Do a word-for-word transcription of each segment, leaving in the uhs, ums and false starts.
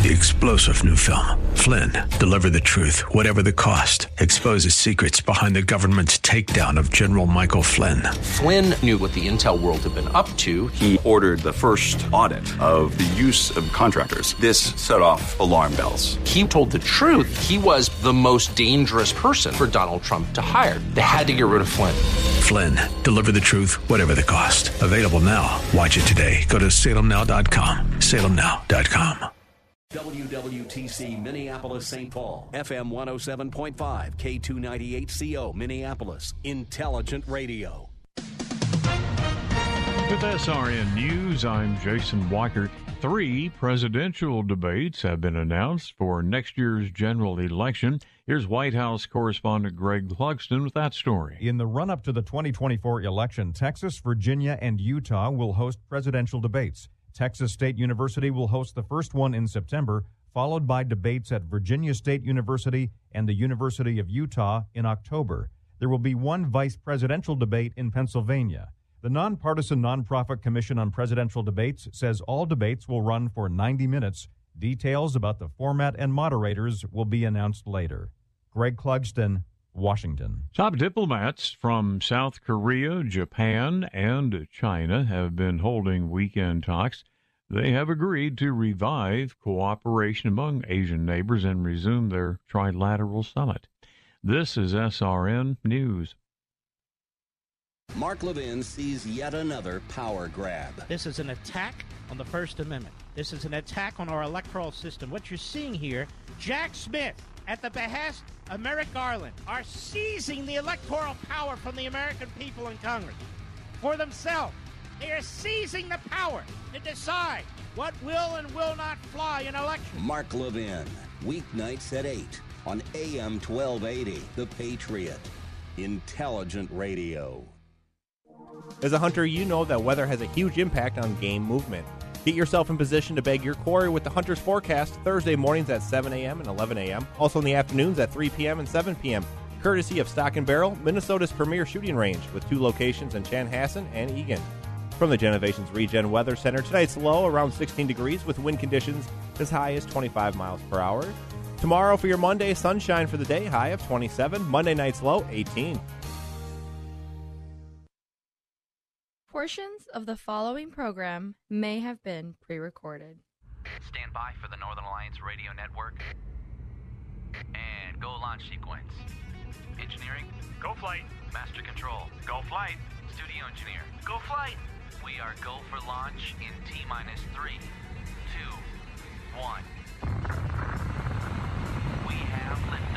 The explosive new film, Flynn, deliver the truth, whatever the cost, exposes secrets behind the government's takedown of General Michael Flynn. Flynn knew what the intel world had been up to. He ordered the first audit of the use of contractors. This set off alarm bells. He told the truth. He was the most dangerous person for Donald Trump to hire. They had to get rid of Flynn. Flynn, deliver the truth, whatever the cost. Available now. Watch it today. Go to salem now dot com. salem now dot com. W W T C Minneapolis Saint Paul, F M one oh seven point five, K two ninety-eight C O Minneapolis, Intelligent Radio. With S R N News, I'm Jason Weichert. Three presidential debates have been announced for next year's general election. Here's White House correspondent Greg Clugston with that story. In the run-up to the twenty twenty-four election, Texas, Virginia, and Utah will host presidential debates. Texas State University will host the first one in September, followed by debates at Virginia State University and the University of Utah in October. There will be one vice presidential debate in Pennsylvania. The nonpartisan Nonprofit Commission on Presidential Debates says all debates will run for ninety minutes. Details about the format and moderators will be announced later. Greg Clugston, Washington. Top diplomats from South Korea, Japan, and China have been holding weekend talks. They have agreed to revive cooperation among Asian neighbors and resume their trilateral summit. This is S R N News. Mark Levin sees yet another power grab. This is an attack on the First Amendment. This is an attack on our electoral system. What you're seeing here, Jack Smith, at the behest of Merrick Garland, are seizing the electoral power from the American people in Congress for themselves. They are seizing the power to decide what will and will not fly in elections. Mark Levin, weeknights at eight on A M twelve eighty, The Patriot. Intelligent Radio. As a hunter, you know that weather has a huge impact on game movement. Get yourself in position to bag your quarry with the Hunter's Forecast Thursday mornings at seven a.m. and eleven a.m., also in the afternoons at three p.m. and seven p.m., courtesy of Stock and Barrel, Minnesota's premier shooting range, with two locations in Chanhassen and Eagan. From the Genovations Regen Weather Center, tonight's low around sixteen degrees with wind conditions as high as twenty-five miles per hour. Tomorrow for your Monday, sunshine for the day, high of twenty-seven. Monday night's low, eighteen. Portions of the following program may have been pre-recorded. Stand by for the Northern Alliance Radio Network. And go launch sequence. Engineering. Go flight. Master control. Go flight. Studio engineer. Go flight. We are go for launch in T-minus three, two, one. We have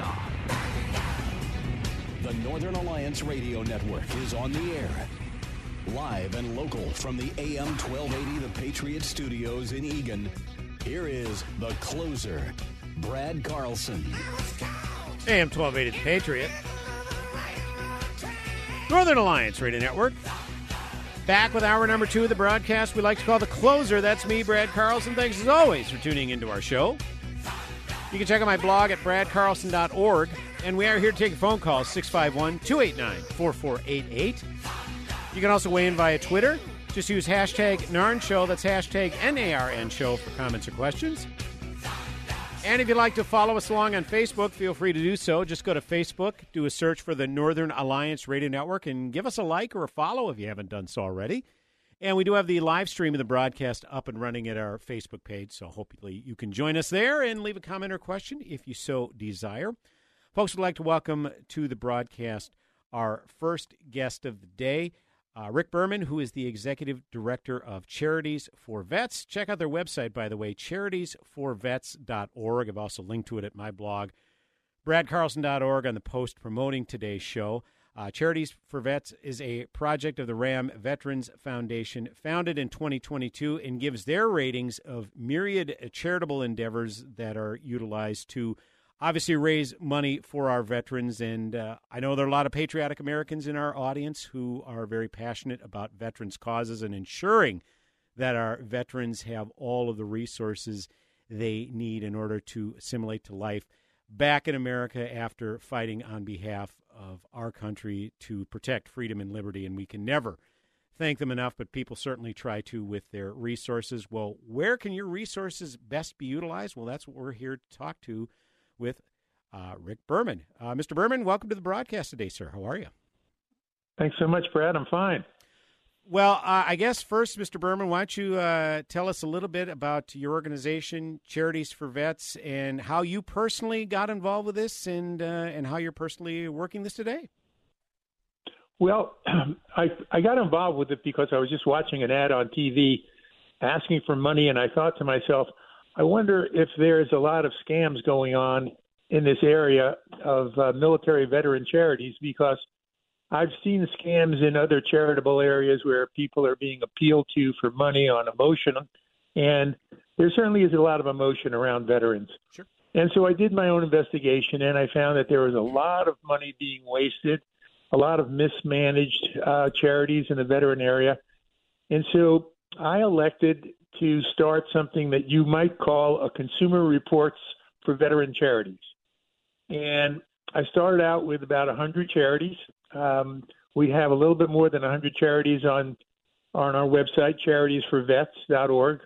liftoff. The Northern Alliance Radio Network is on the air. Live and local from the A M twelve eighty The Patriot Studios in Eagan, here is the closer, Brad Carlson. A M twelve eighty The Patriot. Northern Alliance Radio Network. Back with hour number two of the broadcast we like to call The Closer. That's me, Brad Carlson. Thanks as always for tuning into our show. You can check out my blog at brad carlson dot org. And we are here to take your phone calls, six five one, two eight nine, four four eight eight. You can also weigh in via Twitter. Just use hashtag Narn Show. That's hashtag N A R N Show for comments or questions. And if you'd like to follow us along on Facebook, feel free to do so. Just go to Facebook, do a search for the Northern Alliance Radio Network, and give us a like or a follow if you haven't done so already. And we do have the live stream of the broadcast up and running at our Facebook page, so hopefully you can join us there and leave a comment or question if you so desire. Folks, would like to welcome to the broadcast our first guest of the day, Uh, Rick Berman, who is the Executive Director of Charities for Vets. Check out their website, by the way, charities for vets dot org. I've also linked to it at my blog, brad carlson dot org, on the post promoting today's show. Uh, Charities for Vets is a project of the Ram Veterans Foundation, founded in twenty twenty-two, and gives their ratings of myriad charitable endeavors that are utilized to obviously raise money for our veterans. And uh, I know there are a lot of patriotic Americans in our audience who are very passionate about veterans' causes and ensuring that our veterans have all of the resources they need in order to assimilate to life back in America after fighting on behalf of our country to protect freedom and liberty. And we can never thank them enough, but people certainly try to with their resources. Well, where can your resources best be utilized? Well, that's what we're here to talk to with uh, Rick Berman. Uh, Mister Berman, welcome to the broadcast today, sir. How are you? Thanks so much, Brad. I'm fine. Well, uh, I guess first, Mister Berman, why don't you uh, tell us a little bit about your organization, Charities for Vets, and how you personally got involved with this, and uh, and how you're personally working this today? Well, I I got involved with it because I was just watching an ad on T V asking for money, and I thought to myself, I wonder if there's a lot of scams going on in this area of uh, military veteran charities, because I've seen scams in other charitable areas where people are being appealed to for money on emotion, and there certainly is a lot of emotion around veterans. Sure. And so I did my own investigation, and I found that there was a lot of money being wasted, a lot of mismanaged uh, charities in the veteran area. And so I elected to start something that you might call a Consumer Reports for Veteran Charities. And I started out with about one hundred charities. Um, we have a little bit more than one hundred charities on on our website, charities for vets dot org.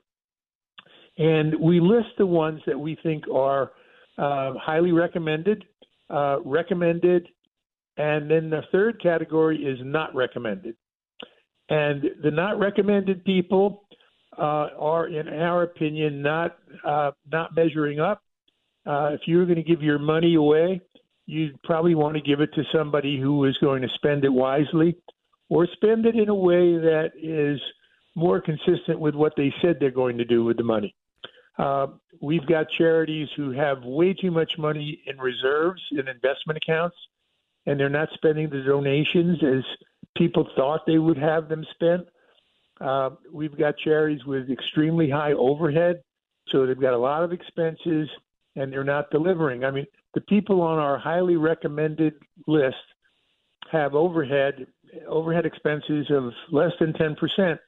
And we list the ones that we think are uh, highly recommended, uh, recommended, and then the third category is not recommended. And the not recommended people uh, are, in our opinion, not uh, not measuring up. Uh, if you're going to give your money away, you'd probably want to give it to somebody who is going to spend it wisely, or spend it in a way that is more consistent with what they said they're going to do with the money. Uh, we've got charities who have way too much money in reserves and investment accounts, and they're not spending the donations as people thought they would have them spent. Uh, we've got charities with extremely high overhead, so they've got a lot of expenses, and they're not delivering. I mean, the people on our highly recommended list have overhead overhead expenses of less than ten percent.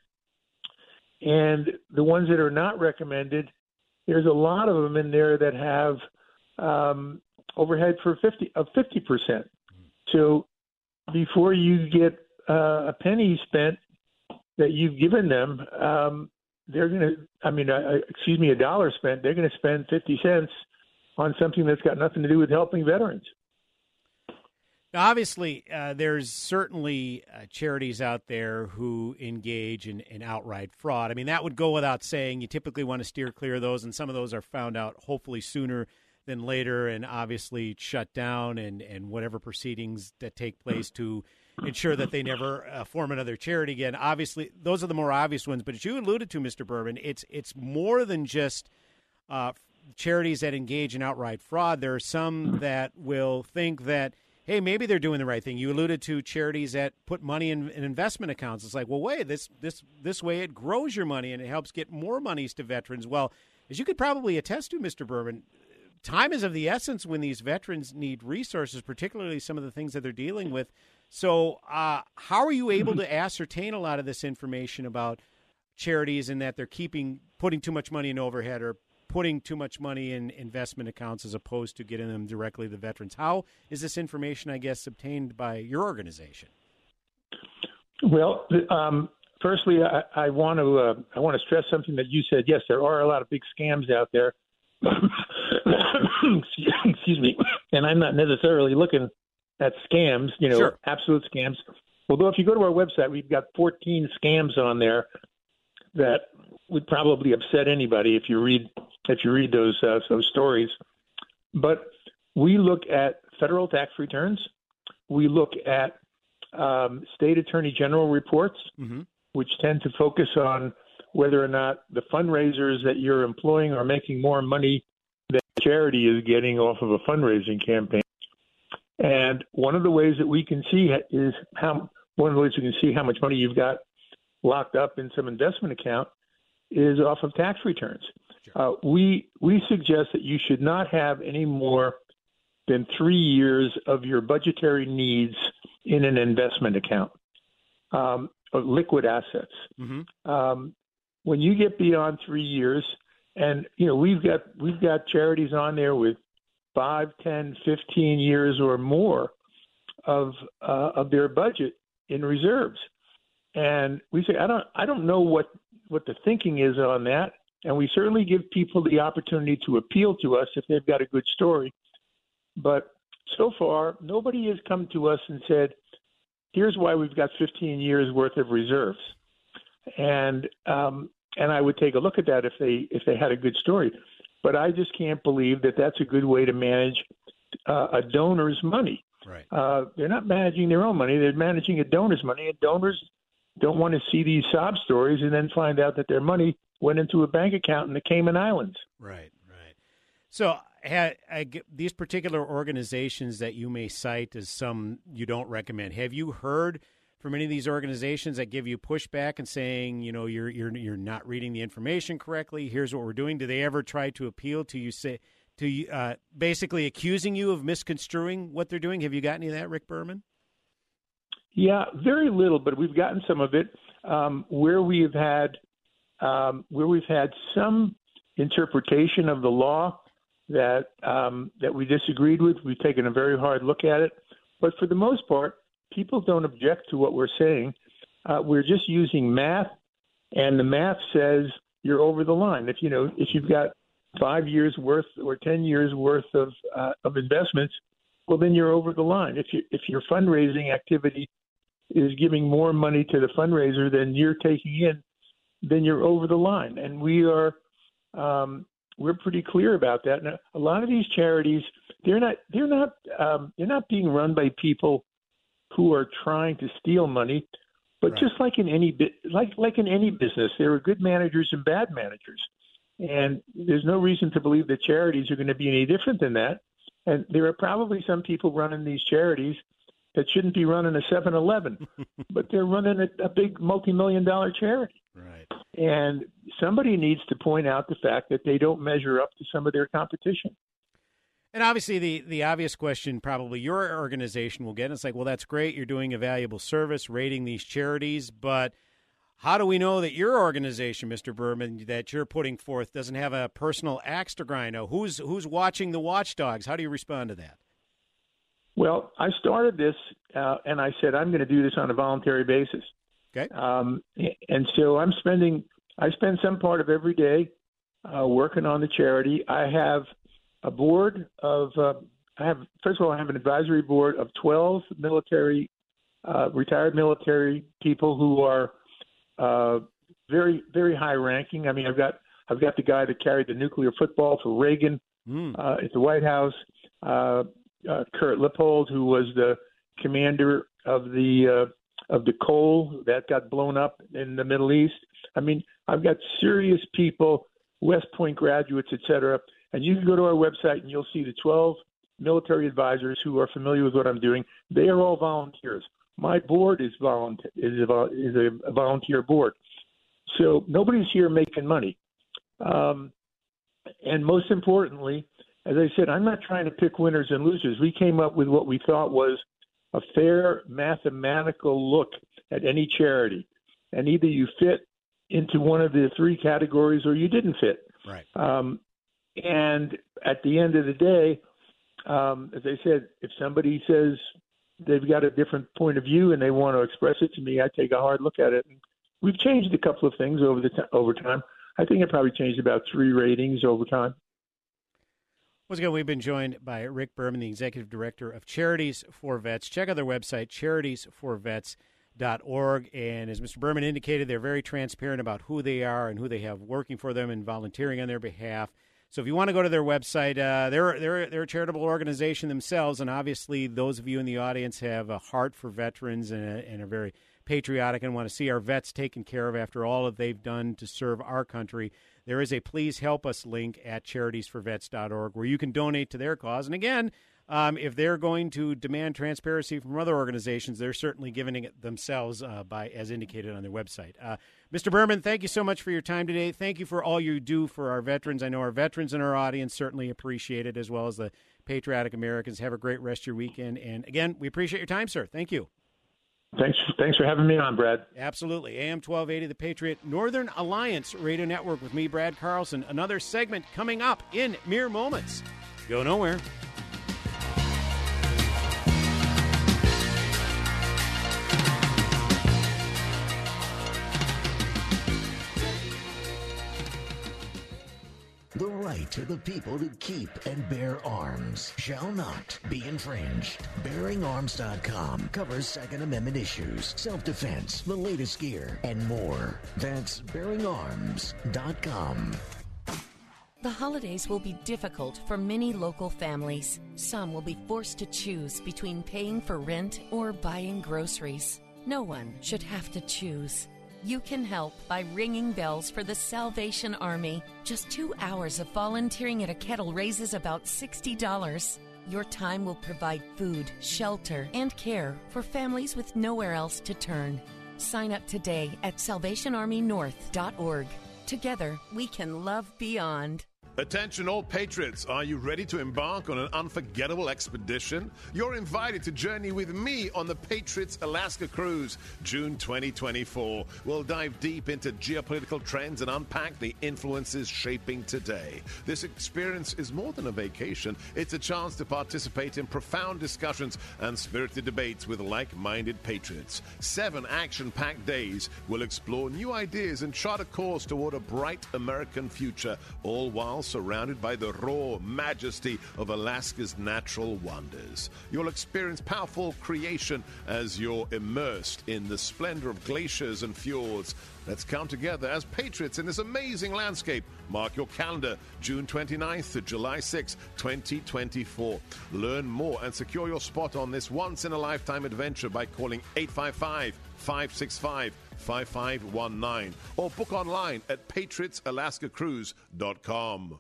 And the ones that are not recommended, there's a lot of them in there that have um, overhead for fifty of fifty percent. So before you get uh, a penny spent that you've given them, um, they're going to, I mean, uh, excuse me, a dollar spent, they're going to spend fifty cents on something that's got nothing to do with helping veterans. Now, obviously, uh, there's certainly uh, charities out there who engage in, in outright fraud. I mean, that would go without saying. You typically want to steer clear of those, and some of those are found out hopefully sooner than later, and obviously shut down, and, and whatever proceedings that take place to ensure that they never uh, form another charity again. Obviously, those are the more obvious ones. But as you alluded to, Mister Berman, it's it's more than just uh, charities that engage in outright fraud. There are some that will think that, hey, maybe they're doing the right thing. You alluded to charities that put money in, in investment accounts. It's like, well, wait, this this this way it grows your money and it helps get more monies to veterans. Well, as you could probably attest to, Mister Berman, time is of the essence when these veterans need resources, particularly some of the things that they're dealing with. So uh, how are you able to ascertain a lot of this information about charities and that they're keeping putting too much money in overhead or putting too much money in investment accounts as opposed to getting them directly to the veterans? How is this information, I guess, obtained by your organization? Well, um, firstly, I, I want to uh, I want to stress something that you said. Yes, there are a lot of big scams out there. Excuse me. And I'm not necessarily looking at scams, you know, sure. absolute scams. Although if you go to our website, we've got fourteen scams on there that would probably upset anybody if you read if you read those uh, those stories. But we look at federal tax returns. We look at um, state attorney general reports, mm-hmm. which tend to focus on whether or not the fundraisers that you're employing are making more money than the charity is getting off of a fundraising campaign. And one of the ways that we can see is how one of the ways we can see how much money you've got locked up in some investment account is off of tax returns. Uh, we we suggest that you should not have any more than three years of your budgetary needs in an investment account, um, of liquid assets. Mm-hmm. Um, when you get beyond three years, and you know we've got we've got charities on there with five, ten, fifteen years or more of uh, of their budget in reserves. And we say, I don't, I don't know what, what the thinking is on that. And we certainly give people the opportunity to appeal to us if they've got a good story. But so far, nobody has come to us and said, here's why we've got fifteen years worth of reserves. And, um, and I would take a look at that if they, if they had a good story. But I just can't believe that that's a good way to manage uh, a donor's money. Right. Uh, they're not managing their own money. They're managing a donor's money, and donors don't want to see these sob stories and then find out that their money went into a bank account in the Cayman Islands. Right, right. So ha, I, these particular organizations that you may cite as some you don't recommend, have you heard from any of these organizations that give you pushback and saying, you know, you're you're you're not reading the information correctly? Here's what we're doing. Do they ever try to appeal to you, say, to uh, basically accusing you of misconstruing what they're doing? Have you got any of that, Rick Berman? Yeah, very little, but we've gotten some of it um, where we've had um, where we've had some interpretation of the law that um, that we disagreed with. We've taken a very hard look at it, but for the most part, people don't object to what we're saying. Uh, we're just using math, and the math says you're over the line. If you know if you've got five years worth or ten years worth of uh, of investments, well, then you're over the line. If you if your fundraising activity is giving more money to the fundraiser than you're taking in, then you're over the line. And we are um, we're pretty clear about that. Now, a lot of these charities, they're not they're not um, they're not being run by people who are trying to steal money, but right. just like in any like like in any business, there are good managers and bad managers, and there's no reason to believe that charities are going to be any different than that. And there are probably some people running these charities that shouldn't be running a seven eleven, but they're running a, a big multi-million dollar charity. Right. And somebody needs to point out the fact that they don't measure up to some of their competition. And obviously the, the obvious question probably your organization will get, it's like, well, that's great. You're doing a valuable service, rating these charities, but how do we know that your organization, Mister Berman, that you're putting forth doesn't have a personal axe to grind? Now, who's who's watching the watchdogs? How do you respond to that? Well, I started this, uh, and I said I'm going to do this on a voluntary basis. Okay. Um, and so I'm spending, I spend some part of every day uh, working on the charity. I have a board of, uh, I have first of all, I have an advisory board of twelve military, uh, retired military people who are uh, very, very high ranking. I mean, I've got, I've got the guy that carried the nuclear football for Reagan mm. uh, at the White House. Uh, Uh, Kurt Lippold, who was the commander of the uh, of the Cole that got blown up in the Middle East. I mean, I've got serious people, West Point graduates, et cetera. And you can go to our website and you'll see the twelve military advisors who are familiar with what I'm doing. They are all volunteers. My board is volunteer is a, is a volunteer board. So nobody's here making money. Um, and most importantly, as I said, I'm not trying to pick winners and losers. We came up with what we thought was a fair mathematical look at any charity. And either you fit into one of the three categories or you didn't fit. Right. Um, and at the end of the day, um, as I said, if somebody says they've got a different point of view and they want to express it to me, I take a hard look at it. And we've changed a couple of things over the t- over time. I think I probably changed about three ratings over time. Once again, we've been joined by Rick Berman, the Executive Director of Charities for Vets. Check out their website, charities for vets dot org. And as Mister Berman indicated, they're very transparent about who they are and who they have working for them and volunteering on their behalf. So if you want to go to their website, uh, they're, they're, they're a charitable organization themselves, and obviously those of you in the audience have a heart for veterans and, a, and are very patriotic and want to see our vets taken care of after all that they've done to serve our country. There is a Please Help Us link at charities for vets dot org where you can donate to their cause. And again, um, if they're going to demand transparency from other organizations, they're certainly giving it themselves uh, by as indicated on their website. Uh, Mister Berman, thank you so much for your time today. Thank you for all you do for our veterans. I know our veterans in our audience certainly appreciate it, as well as the patriotic Americans. Have a great rest of your weekend. And again, we appreciate your time, sir. Thank you. Thanks, thanks for having me on, Brad. Absolutely. A M twelve eighty, the Patriot Northern Alliance Radio Network with me, Brad Carlson. Another segment coming up in mere moments. Go nowhere. to the people who keep and bear arms shall not be infringed. bearing arms dot com covers Second Amendment issues, self-defense, the latest gear, and more. That's bearing arms dot com. The holidays will be difficult for many local families. Some will be forced to choose between paying for rent or buying groceries. No one should have to choose. You can help by ringing bells for the Salvation Army. Just two hours of volunteering at a kettle raises about sixty dollars. Your time will provide food, shelter, and care for families with nowhere else to turn. Sign up today at salvation army north dot org. Together, we can love beyond. Attention all patriots, are you ready to embark on an unforgettable expedition? You're invited to journey with me on the Patriots Alaska Cruise, June twenty twenty-four. We'll dive deep into geopolitical trends and unpack the influences shaping today. This experience is more than a vacation. It's a chance to participate in profound discussions and spirited debates with like-minded patriots. Seven action-packed days will explore new ideas and chart a course toward a bright American future, all while surrounded by the raw majesty of Alaska's natural wonders. You'll experience powerful creation as you're immersed in the splendor of glaciers and fjords. Let's come together as patriots in this amazing landscape. Mark your calendar, June twenty-ninth to July sixth, twenty twenty-four. Learn more and secure your spot on this once-in-a-lifetime adventure by calling eight five five, five six five, five five one nine or book online at patriots alaska cruise dot com.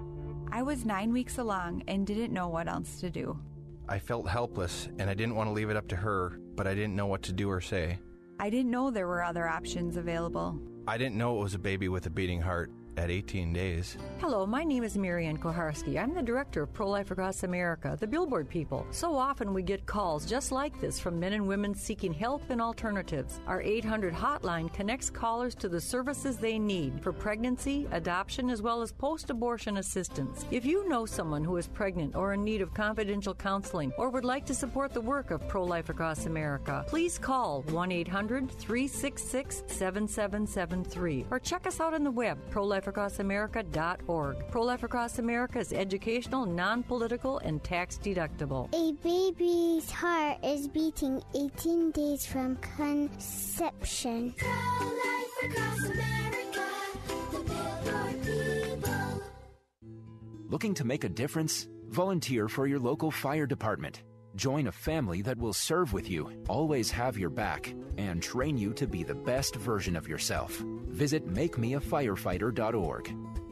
I was nine weeks along and didn't know what else to do. I felt helpless, and I didn't want to leave it up to her, but I didn't know what to do or say. I didn't know there were other options available. I didn't know it was a baby with a beating heart at eighteen days. Hello, my name is Marianne Koharski. I'm the director of Pro-Life Across America, the Billboard people. So often we get calls just like this from men and women seeking help and alternatives. Our eight hundred hotline connects callers to the services they need for pregnancy, adoption, as well as post-abortion assistance. If you know someone who is pregnant or in need of confidential counseling or would like to support the work of Pro-Life Across America, please call one eight hundred, three six six, seven seven seven three or check us out on the web, pro life across america dot org. Pro-Life Across America is educational, non-political, and tax-deductible. A baby's heart is beating eighteen days from conception. Pro-Life Across America, the Billboard people. Looking to make a difference? Volunteer for your local fire department. Join a family that will serve with you, always have your back, and train you to be the best version of yourself. Visit make me a firefighter dot org.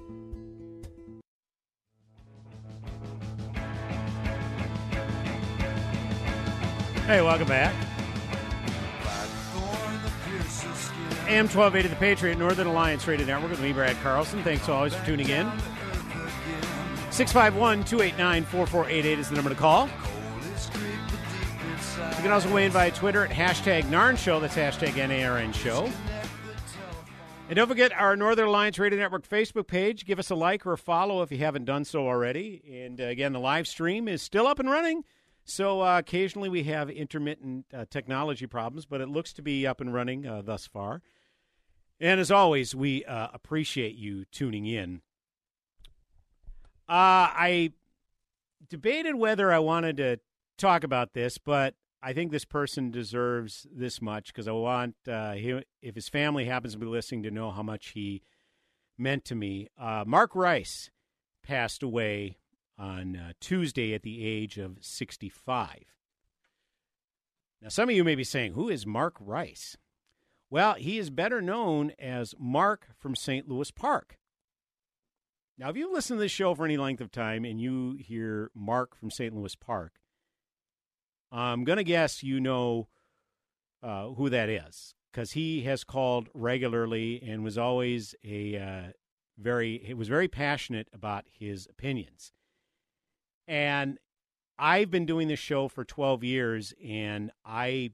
Hey, welcome back. A M twelve eighty, The Patriot, Northern Alliance Radio Network with me, Brad Carlson. Thanks always for tuning in. six five one, two eight nine, four four eight eight is the number to call. You can also weigh in via Twitter at hashtag Narn Show. That's hashtag N A R N Show. And don't forget our Northern Alliance Radio Network Facebook page. Give us a like or a follow if you haven't done so already. And uh, again, the live stream is still up and running. So uh, occasionally we have intermittent uh, technology problems, but it looks to be up and running uh, thus far. And as always, we uh, appreciate you tuning in. Uh, I debated whether I wanted to talk about this, but I think this person deserves this much because I want, uh, he, if his family happens to be listening, to know how much he meant to me. Uh, Mark Rice passed away on uh, Tuesday at the age of sixty-five. Now, some of you may be saying, who is Mark Rice? Well, he is better known as Mark from Saint Louis Park. Now, if you've listened to this show for any length of time and you hear Mark from Saint Louis Park, I'm going to guess you know uh, who that is because he has called regularly and was always a uh, very, he was very passionate about his opinions. And I've been doing this show for twelve years, and I,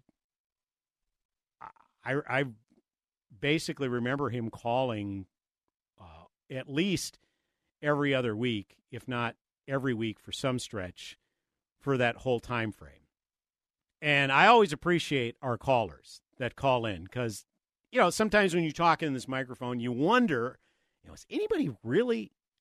I, I basically remember him calling uh, at least every other week, if not every week for some stretch, for that whole time frame. And I always appreciate our callers that call in because, you know, sometimes when you talk in this microphone, you wonder, you know, is anybody really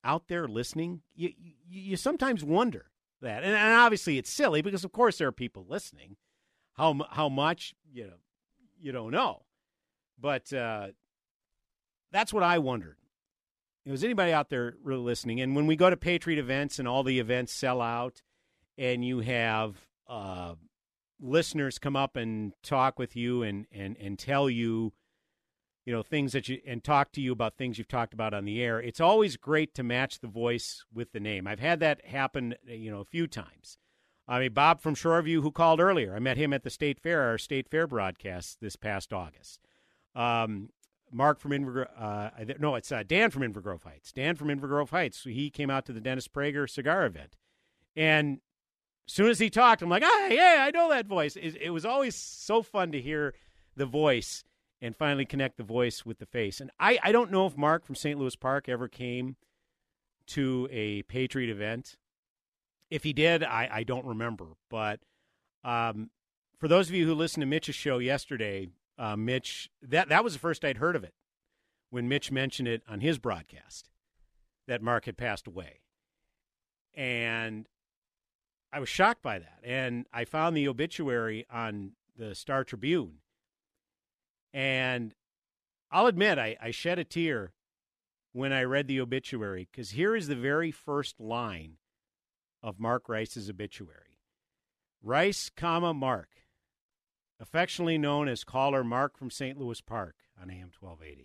out there listening? You, you, you sometimes wonder that. And, and obviously it's silly because, of course, there are people listening. How how much, you know, you don't know. But uh, that's what I wondered. Was anybody out there really listening? And when we go to Patriot events and all the events sell out and you have uh, listeners come up and talk with you and, and, and tell you, you know, things that you, and talk to you about things you've talked about on the air, it's always great to match the voice with the name. I've had that happen, you know, a few times. I mean, Bob from Shoreview, who called earlier, I met him at the State Fair, our State Fair broadcast this past August. Um, Mark from Inver, uh, no, it's uh, Dan from Inver Grove Heights. Dan from Inver Grove Heights. He came out to the Dennis Prager cigar event. And as soon as he talked, I'm like, ah, yeah, I know that voice. It, it was always so fun to hear the voice and finally connect the voice with the face. And I, I don't know if Mark from Saint Louis Park ever came to a Patriot event. If he did, I, I don't remember. But um, for those of you who listened to Mitch's show yesterday, uh, Mitch, that, that was the first I'd heard of it when Mitch mentioned it on his broadcast that Mark had passed away. And I was shocked by that. And I found the obituary on the Star Tribune. And I'll admit, I, I shed a tear when I read the obituary, because here is the very first line of Mark Rice's obituary. Rice, comma, Mark, affectionately known as caller Mark from Saint Louis Park on A M twelve eighty.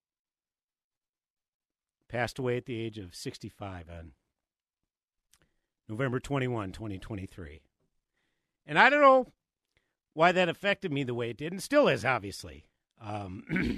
Passed away at the age of sixty-five on November twenty-first, twenty twenty-three. And I don't know why that affected me the way it did, and still is, obviously. Um,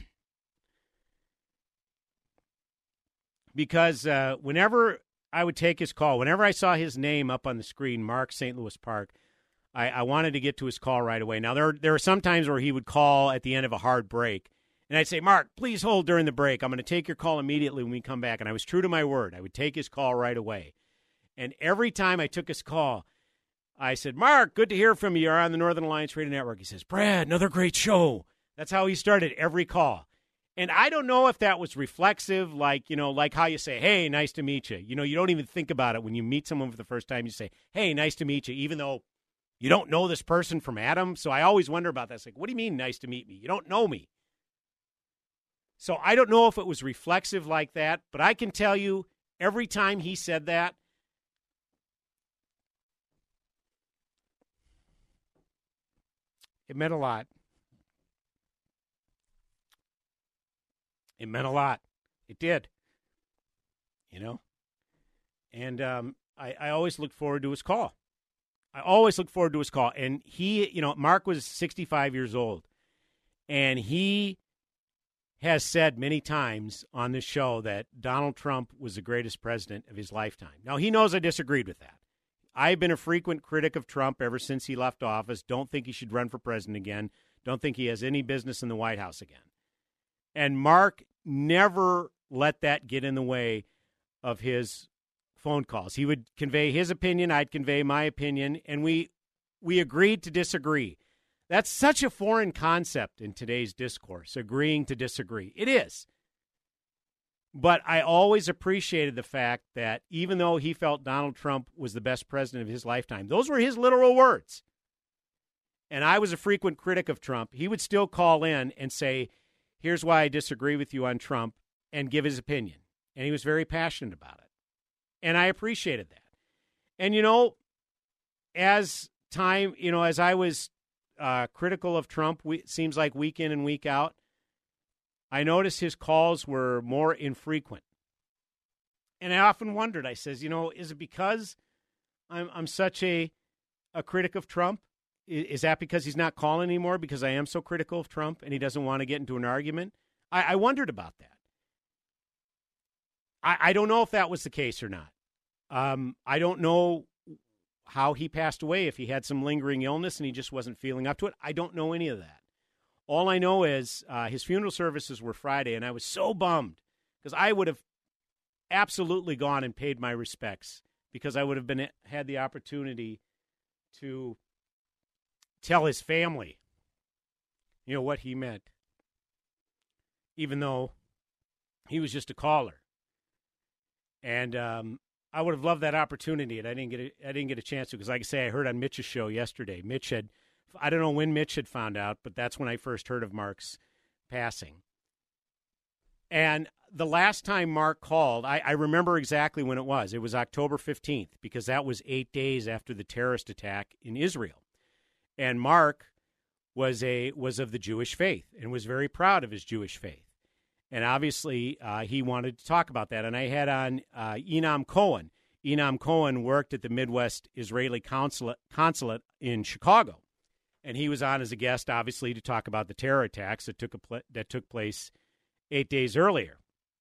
because uh, whenever I would take his call, whenever I saw his name up on the screen, Mark, Saint Louis Park, I, I wanted to get to his call right away. Now, there, there are some times where he would call at the end of a hard break, and I'd say, Mark, please hold during the break. I'm going to take your call immediately when we come back. And I was true to my word. I would take his call right away. And every time I took his call, I said, Mark, good to hear from you. You're on the Northern Alliance Radio Network. He says, Brad, another great show. That's how he started every call. And I don't know if that was reflexive, like, you know, like how you say, hey, nice to meet you. You know, you don't even think about it when you meet someone for the first time. You say, hey, nice to meet you, even though you don't know this person from Adam. So I always wonder about that. It's like, what do you mean, nice to meet me? You don't know me. So I don't know if it was reflexive like that, but I can tell you every time he said that, it meant a lot. It meant a lot. It did. You know? And um, I, I always look forward to his call. I always look forward to his call. And he, you know, Mark was sixty-five years old. And he has said many times on this show that Donald Trump was the greatest president of his lifetime. Now, he knows I disagreed with that. I've been a frequent critic of Trump ever since he left office. Don't think he should run for president again. Don't think he has any business in the White House again. And Mark never let that get in the way of his phone calls. He would convey his opinion, I'd convey my opinion, and we we agreed to disagree. That's such a foreign concept in today's discourse, agreeing to disagree. It is. But I always appreciated the fact that even though he felt Donald Trump was the best president of his lifetime, those were his literal words. And I was a frequent critic of Trump. He would still call in and say, here's why I disagree with you on Trump, and give his opinion. And he was very passionate about it. And I appreciated that. And, you know, as time, you know, as I was uh, critical of Trump, we, it seems like week in and week out, I noticed his calls were more infrequent. And I often wondered, I says, you know, is it because I'm, I'm such a, a critic of Trump? Is that because he's not calling anymore because I am so critical of Trump and he doesn't want to get into an argument? I, I wondered about that. I, I don't know if that was the case or not. Um, I don't know how he passed away, if he had some lingering illness and he just wasn't feeling up to it. I don't know any of that. All I know is uh, his funeral services were Friday, and I was so bummed because I would have absolutely gone and paid my respects because I would have been had the opportunity to tell his family, you know, what he meant, even though he was just a caller. And um, I would have loved that opportunity, and I didn't get a, I didn't get a chance to because, like I say, I heard on Mitch's show yesterday. Mitch had, I don't know when Mitch had found out, but that's when I first heard of Mark's passing. And the last time Mark called, I, I remember exactly when it was. It was October fifteenth because that was eight days after the terrorist attack in Israel. And Mark was a was of the Jewish faith and was very proud of his Jewish faith. And obviously, uh, he wanted to talk about that. And I had on uh, Enam Cohen. Enam Cohen worked at the Midwest Israeli Consulate, Consulate in Chicago. And he was on as a guest, obviously, to talk about the terror attacks that took, a pl- that took place eight days earlier.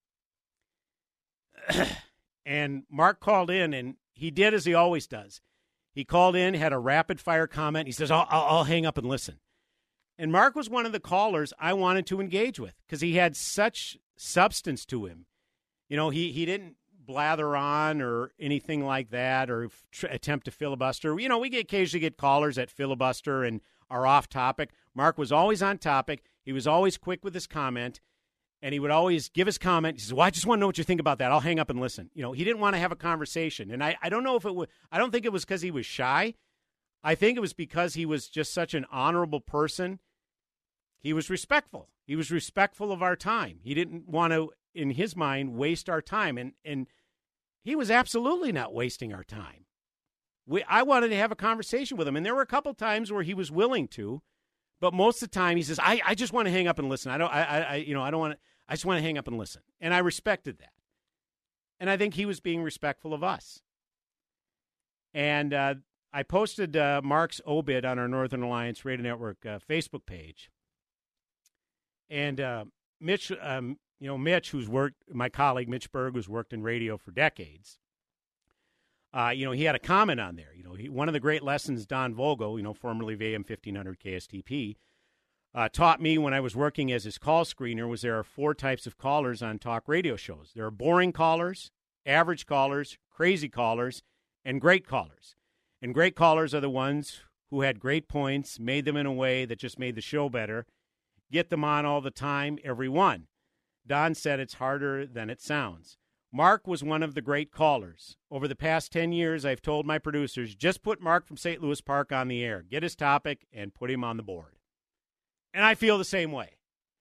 And Mark called in, and he did as he always does. He called in, had a rapid-fire comment. He says, I'll, I'll, I'll hang up and listen. And Mark was one of the callers I wanted to engage with because he had such substance to him. You know, he, he didn't blather on or anything like that or tr- attempt to filibuster. You know, we get, occasionally get callers that filibuster and are off topic. Mark was always on topic. He was always quick with his comment, and he would always give his comment. He says, well, I just want to know what you think about that. I'll hang up and listen. You know, he didn't want to have a conversation. And I, I don't know if it was, I don't think it was because he was shy. I think it was because he was just such an honorable person. He was respectful. He was respectful of our time. He didn't want to, in his mind, waste our time. And and he was absolutely not wasting our time. We, I wanted to have a conversation with him. And there were a couple times where he was willing to, but most of the time he says, I, I just want to hang up and listen. I don't, I, I, you know, I don't want to, I just want to hang up and listen. And I respected that. And I think he was being respectful of us. And uh, I posted uh, Mark's obit on our Northern Alliance Radio Network uh, Facebook page. And uh, Mitch, um, you know, Mitch, who's worked, my colleague Mitch Berg, who's worked in radio for decades, uh, you know, he had a comment on there. You know, he, one of the great lessons Don Vogel, you know, formerly of A M fifteen hundred K S T P, uh, taught me when I was working as his call screener was there are four types of callers on talk radio shows. There are boring callers, average callers, crazy callers, and great callers. And great callers are the ones who had great points, made them in a way that just made the show better. Get them on all the time, every one. Don said it's harder than it sounds. Mark was one of the great callers. Over the past ten years, I've told my producers, just put Mark from Saint Louis Park on the air. Get his topic and put him on the board. And I feel the same way.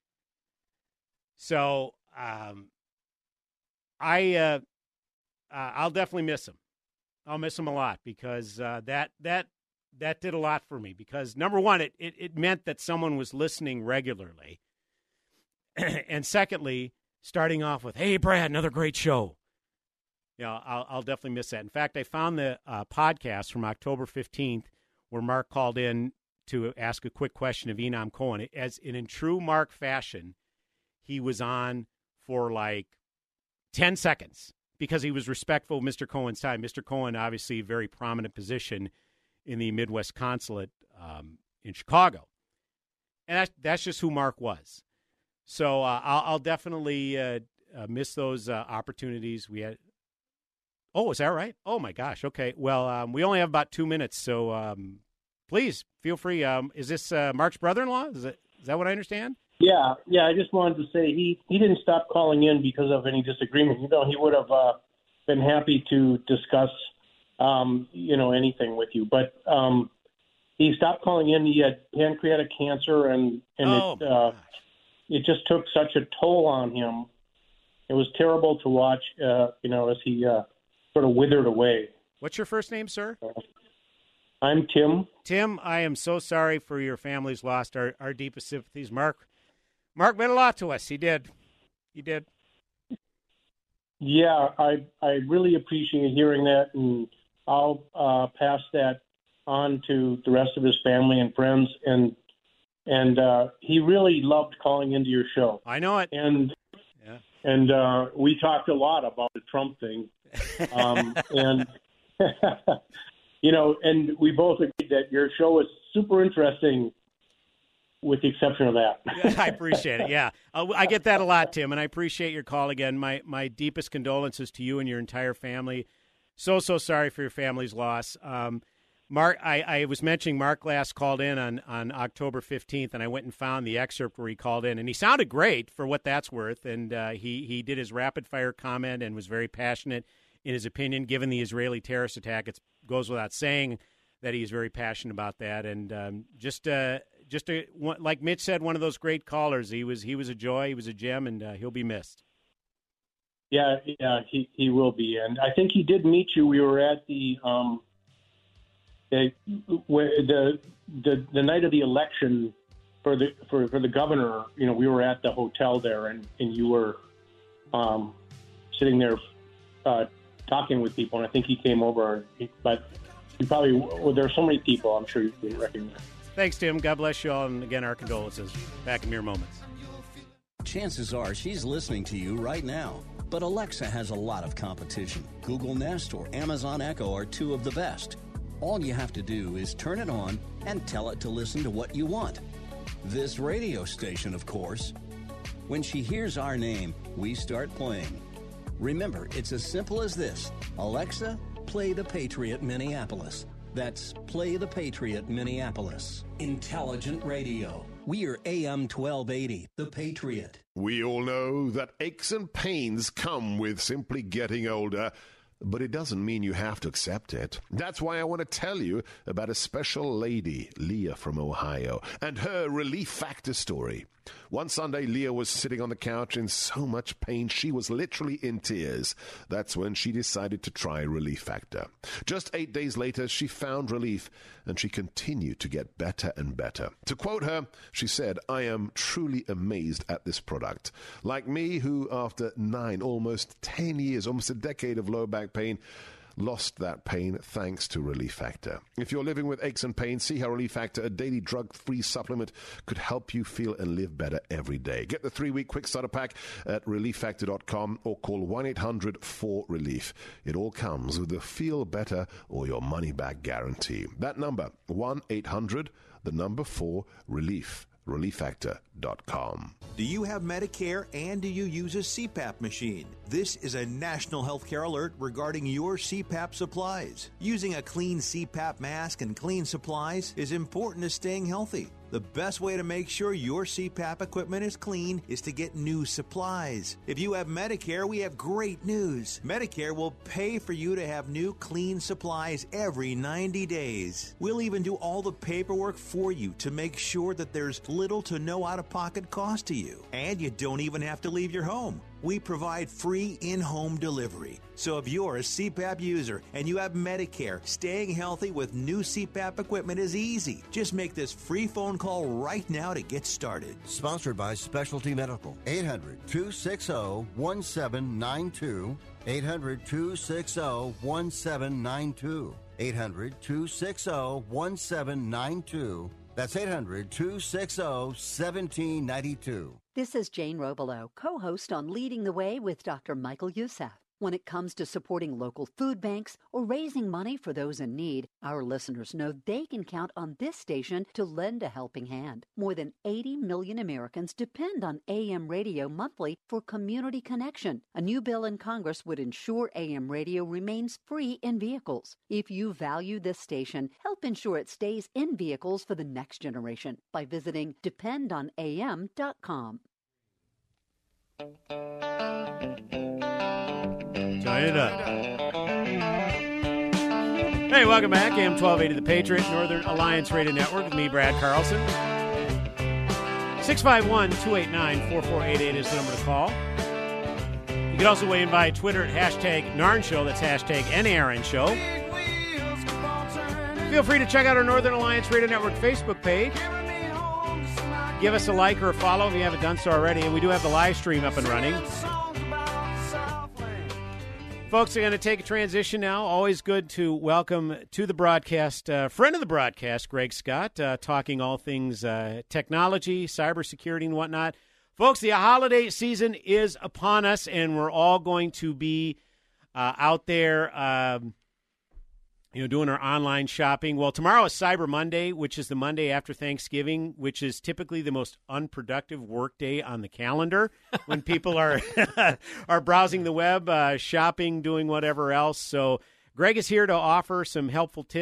So um, I, uh, uh, I'll definitely miss him. I'll miss him a lot because uh, that that that did a lot for me. Because, number one, it, it, it meant that someone was listening regularly. And secondly, starting off with, hey, Brad, another great show. You know, I'll, I'll definitely miss that. In fact, I found the uh, podcast from October fifteenth where Mark called in to ask a quick question of Enam Cohen. As in, in true Mark fashion, he was on for like ten seconds because he was respectful of Mister Cohen's time. Mister Cohen, obviously, a very prominent position in the Midwest Consulate um, in Chicago. And that's, that's just who Mark was. So uh, I'll, I'll definitely uh, uh, miss those uh, opportunities. We had. Oh, is that right? Oh, my gosh. Okay. Well, um, we only have about two minutes, so um, please feel free. Um, is this uh, Mark's brother-in-law? Is, it, is that what I understand? Yeah, yeah. I just wanted to say he, he didn't stop calling in because of any disagreement. You know, he would have uh, been happy to discuss, um, you know, anything with you. But um, he stopped calling in. He had pancreatic cancer, and, and oh, it, uh, it just took such a toll on him. It was terrible to watch, uh, you know, as he uh, sort of withered away. What's your first name, sir? Uh, I'm Tim. Tim, I am so sorry for your family's loss. Our, our deepest sympathies. Mark, Mark meant a lot to us. He did. He did. Yeah, I I really appreciate hearing that, and I'll uh, pass that on to the rest of his family and friends. And and uh, he really loved calling into your show. I know it. And yeah. and uh, we talked a lot about the Trump thing, um, and you know, and we both agreed that your show is super interesting, with the exception of that. I appreciate it. Yeah, uh, I get that a lot, Tim, and I appreciate your call again. My my deepest condolences to you and your entire family. So so sorry for your family's loss. Um, Mark, I, I was mentioning Mark Glass called in on, on October fifteenth, and I went and found the excerpt where he called in, and he sounded great for what that's worth, and uh, he, he did his rapid-fire comment and was very passionate in his opinion. Given the Israeli terrorist attack, it goes without saying that he's very passionate about that, and um, just uh, just a, like Mitch said, one of those great callers. He was he was a joy, he was a gem, and uh, he'll be missed. Yeah, yeah, he, he will be, and I think he did meet you. We were at the um, the, the the the night of the election for the for, for the governor. You know, we were at the hotel there, and, and you were um, sitting there uh, talking with people, and I think he came over, but you probably well, there are so many people. I'm sure you didn't recognize. Thanks, Tim. God bless you all, and again, our condolences. Back in mere moments. Chances are she's listening to you right now. But Alexa has a lot of competition. Google Nest or Amazon Echo are two of the best. All you have to do is turn it on and tell it to listen to what you want. This radio station, of course. When she hears our name, we start playing. Remember, it's as simple as this. Alexa, play The Patriot Minneapolis. That's Play The Patriot Minneapolis. Intelligent radio. We are A M twelve eighty, The Patriot. We all know that aches and pains come with simply getting older, but it doesn't mean you have to accept it. That's why I want to tell you about a special lady, Leah from Ohio, and her Relief Factor story. One Sunday, Leah was sitting on the couch in so much pain she was literally in tears. That's when she decided to try Relief Factor. Just eight days later, she found relief, and she continued to get better and better. To quote her, she said, "I am truly amazed at this product. Like me, who after nine, almost ten years, almost a decade of low back pain, lost that pain thanks to Relief Factor. If you're living with aches and pains, see how Relief Factor, a daily drug-free supplement, could help you feel and live better every day. Get the three-week quick starter pack at relief factor dot com or call one eight hundred four relief. It all comes with the feel better or your money back guarantee. That number, one eight hundred, the number four, relief. relief factor dot com. Do you have Medicare and do you use a C PAP machine? This is a national healthcare alert regarding your C PAP supplies. Using a clean C PAP mask and clean supplies is important to staying healthy. The best way to make sure your C PAP equipment is clean is to get new supplies. If you have Medicare, we have great news. Medicare will pay for you to have new clean supplies every ninety days. We'll even do all the paperwork for you to make sure that there's little to no out-of-pocket cost to you. And you don't even have to leave your home. We provide free in-home delivery. So if you're a C PAP user and you have Medicare, staying healthy with new C PAP equipment is easy. Just make this free phone call right now to get started. Sponsored by Specialty Medical. eight hundred two six zero one seven nine two. eight hundred two six zero one seven nine two. eight hundred two six zero one seven nine two. That's eight hundred two six zero one seven nine two. This is Jane Robelo, co-host on Leading the Way with Doctor Michael Youssef. When it comes to supporting local food banks or raising money for those in need, our listeners know they can count on this station to lend a helping hand. More than eighty million Americans depend on A M radio monthly for community connection. A new bill in Congress would ensure A M radio remains free in vehicles. If you value this station, help ensure it stays in vehicles for the next generation by visiting depend on A M dot com. Turn it up. Hey, welcome back. A M twelve eighty, The Patriot, Northern Alliance Radio Network with me, Brad Carlson. six five one, two eight nine, four four eight eight is the number to call. You can also weigh in by Twitter at hashtag Narn Show. That's hashtag N A R N Show. Feel free to check out our Northern Alliance Radio Network Facebook page. Give us a like or a follow if you haven't done so already. And we do have the live stream up and running. Folks, are going to take a transition now. Always good to welcome to the broadcast, uh, friend of the broadcast, Greg Scott, uh, talking all things uh, technology, cybersecurity, and whatnot. Folks, the holiday season is upon us, and we're all going to be uh, out there, um, you know, doing our online shopping. Well, tomorrow is Cyber Monday, which is the Monday after Thanksgiving, which is typically the most unproductive work day on the calendar when people are are browsing the web, uh, shopping, doing whatever else. So Greg is here to offer some helpful tips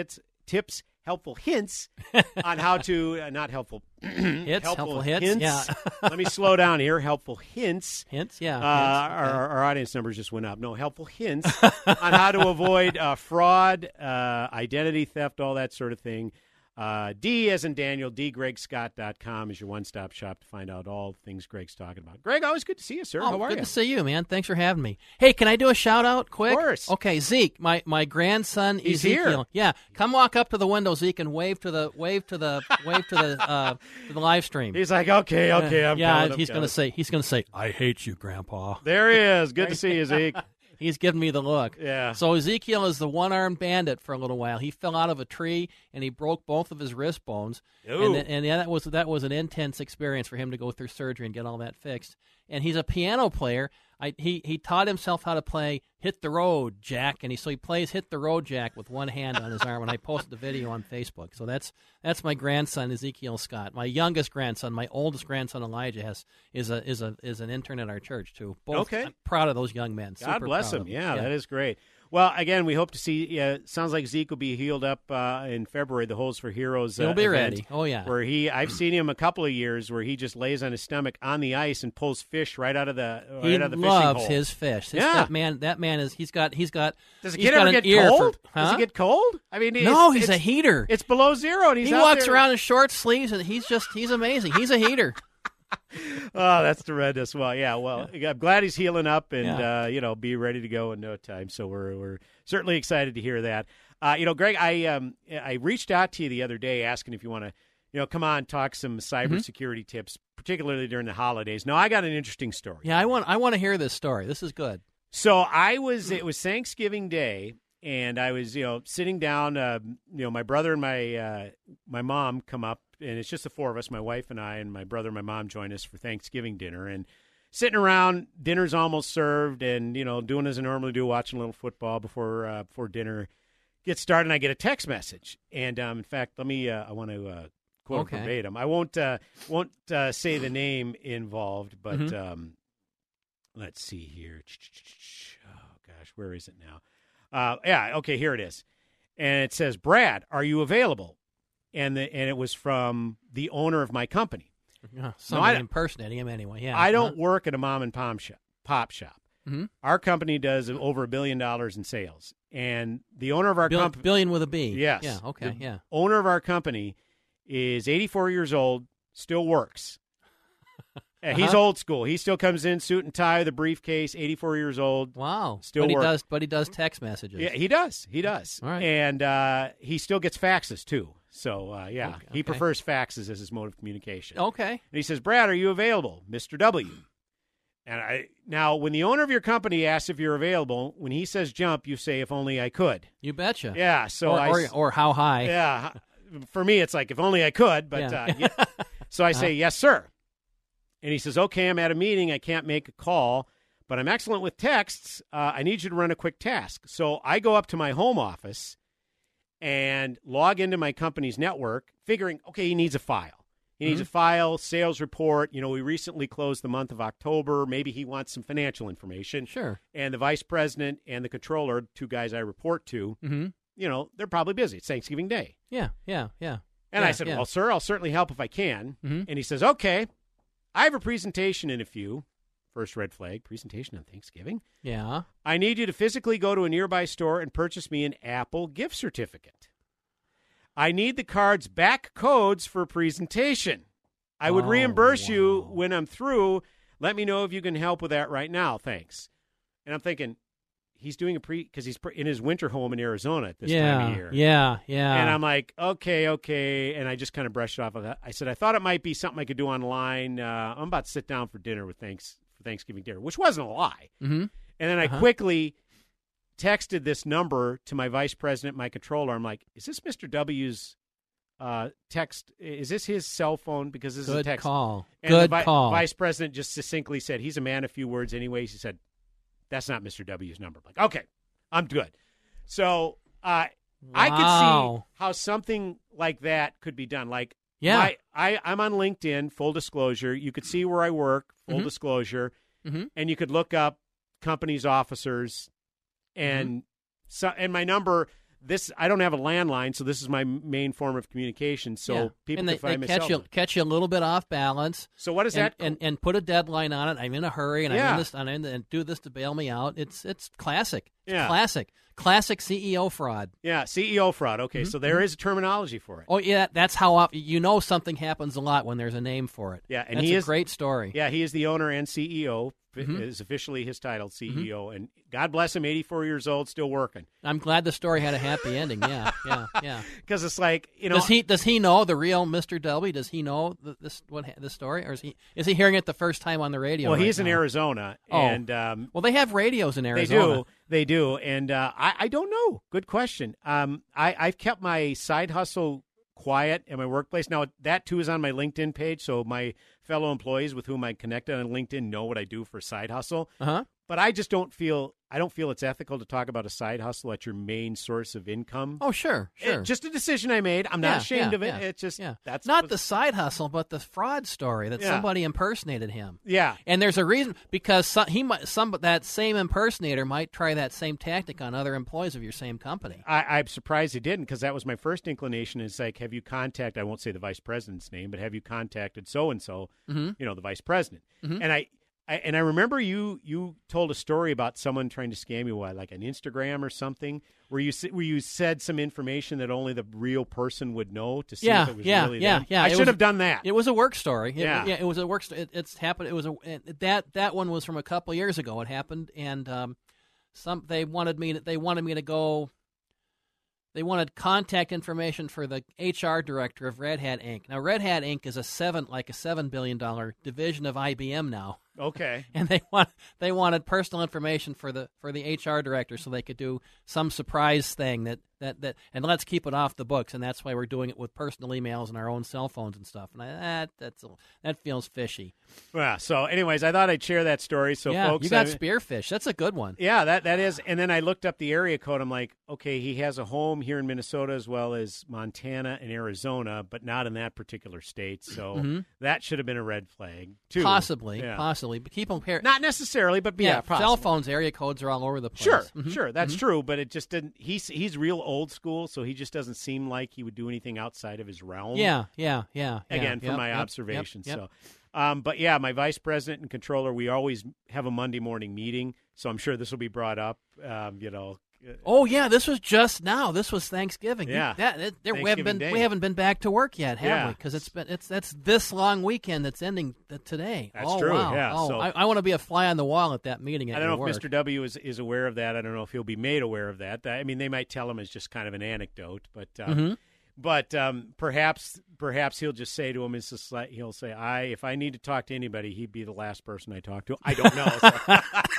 tips, helpful hints on how to, uh, not helpful, hits, helpful, helpful hits, hints. yeah. Let me slow down here. Helpful hints. Hints, yeah. Uh, hints, okay. our, our audience numbers just went up. No, helpful hints on how to avoid uh, fraud, uh, identity theft, all that sort of thing. Uh, D as in Daniel, D Greg Scott dot com is your one-stop shop to find out all things Greg's talking about. Greg, always good to see you, sir. Oh, How are good you? to see you, man. Thanks for having me. Hey, can I do a shout-out quick? Of course. Okay, Zeke, my, my grandson He's Ezekiel. here. Yeah, come walk up to the window, Zeke, and wave to the wave to the wave to the uh, to the live stream. He's like, okay, okay, I'm yeah. coming, I'm he's gonna coming. say he's gonna say, I hate you, Grandpa. There he is. Good to see you, Zeke. He's giving me the look. Yeah. So Ezekiel is the one-armed bandit for a little while. He fell out of a tree and he broke both of his wrist bones. Ooh. And, th- and yeah, that was that was an intense experience for him to go through surgery and get all that fixed. And he's a piano player. I, he he taught himself how to play "Hit the Road, Jack," and he so he plays "Hit the Road, Jack" with one hand on his arm. And I posted the video on Facebook. So that's that's my grandson Ezekiel Scott. My youngest grandson, my oldest grandson Elijah, has is a is a is an intern at our church too. Both, Okay. I'm proud of those young men. God Super bless proud him. of them. Yeah, that is great. Well, again, we hope to see. Yeah, sounds like Zeke will be healed up uh, in February. The Holes for Heroes. Uh, He'll be event, ready. Oh, yeah. Where he, I've seen him a couple of years where he just lays on his stomach on the ice and pulls fish right out of the right He out of the loves fishing hole. his fish. His- Yeah. that man. That man is. He's got. He's got. Does it he's get got ever an get ear cold? For, huh? Does it get cold? I mean, no, it's, he's a it's- heater. It's below zero, and he's he out walks there. around in short sleeves, and he's just. He's amazing. He's a heater. Oh, that's tremendous. Well, yeah. Well, I'm glad he's healing up and Yeah. uh, you know, be ready to go in no time. So we're we're certainly excited to hear that. Uh, you know, Greg, I um I reached out to you the other day asking if you want to, you know, come on, talk some cybersecurity tips, particularly during the holidays. Now, I got an interesting story. Yeah, I want. I want to hear this story. This is good. So I was. It was Thanksgiving Day, and I was, you know, sitting down. Uh, you know, my brother and my uh, my mom come up, and it's just the four of us. My wife and I, and my brother and my mom join us for Thanksgiving dinner, and sitting around. Dinner's almost served, and you know, doing as I normally do, watching a little football before uh, before dinner gets started. And I get a text message, and um, in fact, let me. Uh, I want to uh, quote Okay. verbatim. I won't uh, won't uh, say the name involved, but. Mhm. Um, Let's see here. Oh, gosh, where is it now? Uh, yeah, okay, here it is. And it says, Brad, are you available? And the, and it was from the owner of my company. Yeah, somebody I- impersonating him anyway. Yeah, I don't Uh-huh. work at a mom and pop shop. Pop shop. Mhm. Our company does over a billion dollars in sales. And the owner of our Bill- company. billion with a B. Yes. Yeah. Okay. The Yeah. owner of our company is eighty-four years old, still works. Yeah, he's Uh-huh. old school. He still comes in, suit and tie, the briefcase, eighty-four years old. Wow. Still but he works. does. But he does text messages. Yeah, he does. He does. All right. And uh, he still gets faxes, too. So, uh, yeah, Okay, he okay. prefers faxes as his mode of communication. Okay. And he says, Brad, are you available? Mister W. And I now, when the owner of your company asks if you're available, when he says jump, you say, if only I could. You betcha. Yeah. So or, I, or, or how high? Yeah. For me, it's like, if only I could. But Yeah. uh, yeah. So I say, Uh-huh. yes, sir. And he says, okay, I'm at a meeting. I can't make a call, but I'm excellent with texts. Uh, I need you to run a quick task. So I go up to my home office and log into my company's network, figuring, okay, he needs a file. He needs Mhm. a file, sales report. You know, we recently closed the month of October. Maybe he wants some financial information. Sure. And the vice president and the controller, two guys I report to, Mm-hmm. you know, they're probably busy. It's Thanksgiving Day. Yeah. Yeah. Yeah. And Yeah, I said, yeah. well, sir, I'll certainly help if I can. Mhm. And he says, okay, I have a presentation in a few. First red flag, presentation on Thanksgiving. Yeah. I need you to physically go to a nearby store and purchase me an Apple gift certificate. I need the card's back codes for presentation. I would Oh, reimburse you wow. when I'm through. Let me know if you can help with that right now. Thanks. And I'm thinking, he's doing a pre, because he's pre, in his winter home in Arizona at this yeah. time of year. Yeah. Yeah. And I'm like, okay, okay. And I just kind of brushed it off of that. I said, I thought it might be something I could do online. Uh, I'm about to sit down for dinner with thanks for Thanksgiving dinner, which wasn't a lie. Mm-hmm. And then I Uh-huh. quickly texted this number to my vice president, my controller. I'm like, is this Mister W's uh, text? Is this his cell phone? Because this is a Good text. call. And Good the vi- call. vice president just succinctly said, he's a man of few words anyways. He said, that's not Mister W's number. I'm like, okay, I'm good. So uh, I could see Wow. how something like that could be done. Like, Yeah. my, I, I'm on LinkedIn, full disclosure. You could see where I work, full Mhm. disclosure. Mhm. And you could look up companies' officers and so, and my number, this I don't have a landline, so this is my main form of communication. So yeah. people and they, can find they my catch cell you phone. catch you a little bit off balance. So what is and, that? And and put a deadline on it. I'm in a hurry, and Yeah. I'm in this, and, I'm in, and do this to bail me out. It's it's classic. It's Yeah. classic. Classic C E O fraud. Yeah, C E O fraud. Okay, Mhm, so there mhm. is a terminology for it. Oh yeah, that's how often, you know something happens a lot when there's a name for it. Yeah, and that's he a is great story. Yeah, he is the owner and C E O. Mhm. Is officially his title, C E O, Mm-hmm. and God bless him, eighty-four years old, still working. I'm glad the story had a happy ending. Yeah, yeah, yeah. Because it's like you know, does he does he know the real Mister Delby? Does he know the, this what the story, or is he is he hearing it the first time on the radio? well, right he's in now? Arizona, Oh. and um, well, they have radios in they Arizona. do, they do, and uh, I, I don't know. Good question. Um, I I've kept my side hustle quiet in my workplace. Now that too is on my LinkedIn page, so my fellow employees with whom I connected on LinkedIn know what I do for side hustle. Uh huh. But I just don't feel I don't feel it's ethical to talk about a side hustle at your main source of income. Oh, sure, sure. It- just a decision I made. I'm not Yeah, ashamed yeah, of it. yeah, It's just yeah. that's not what- the side hustle, but the fraud story that Yeah. somebody impersonated him. Yeah. And there's a reason, because some, he might some that same impersonator might try that same tactic on other employees of your same company. I, I'm surprised he didn't, because that was my first inclination. Is like, have you contacted? I won't say the vice president's name, but have you contacted so and so? Mhm. You know, the vice president. Mhm. And I, I and I remember you you told a story about someone trying to scam you, what, like an Instagram or something, where you s- where you said some information that only the real person would know to see Yeah, if it was yeah, really yeah, them. yeah. I It should was- have done that. It was a work story. It- Yeah. yeah, it was a work story. It, it's happened. It was a it- that that one was from a couple years ago. It happened, and um, some they wanted me to, they wanted me to go. They wanted contact information for the H R director of Red Hat Incorporated. Now, Red Hat Incorporated is a seven like a seven billion dollar division of I B M now. Okay. And they want they wanted personal information for the for the H R director so they could do some surprise thing that, that, that and let's keep it off the books, and that's why we're doing it with personal emails and our own cell phones and stuff. And I, that that's a, that feels fishy. Yeah. So, anyways, I thought I'd share that story. So, yeah, folks, you got I- spearfish. That's a good one. Yeah, that that is. And then I looked up the area code. I'm like, okay, he has a home here in Minnesota as well as Montana and Arizona, but not in that particular state. So Mhm. that should have been a red flag too. Possibly, Yeah. possibly. But keep them paired. Not necessarily, but yeah, yeah, possibly. cell phones, area codes are all over the place. Sure, Mhm. sure, that's Mhm. true. But it just didn't. He's he's real old school, so he just doesn't seem like he would do anything outside of his realm. Yeah, yeah, yeah. yeah. Again, from Yep, my yep, observations. yep, yep. So, um, but yeah, my vice president and controller, we always have a Monday morning meeting, so I'm sure this will be brought up. Um, you know. Oh yeah, this was just now. This was Thanksgiving. You- Yeah. that, it, there, we haven't Thanksgiving been Day. we haven't been back to work yet, have Yeah. we? Because it's been it's that's this long weekend that's ending th- today. That's oh, true, Wow. yeah, Oh, so- I, I want to be a fly on the wall at that meeting. At I don't know your if work. Mister W is, is aware of that. I don't know if he'll be made aware of that. I mean, they might tell him as just kind of an anecdote, but um, Mhm. but um, perhaps perhaps he'll just say to him, "It's just like he'll say, I if I need to talk to anybody, he'd be the last person I talk to. I don't know." So-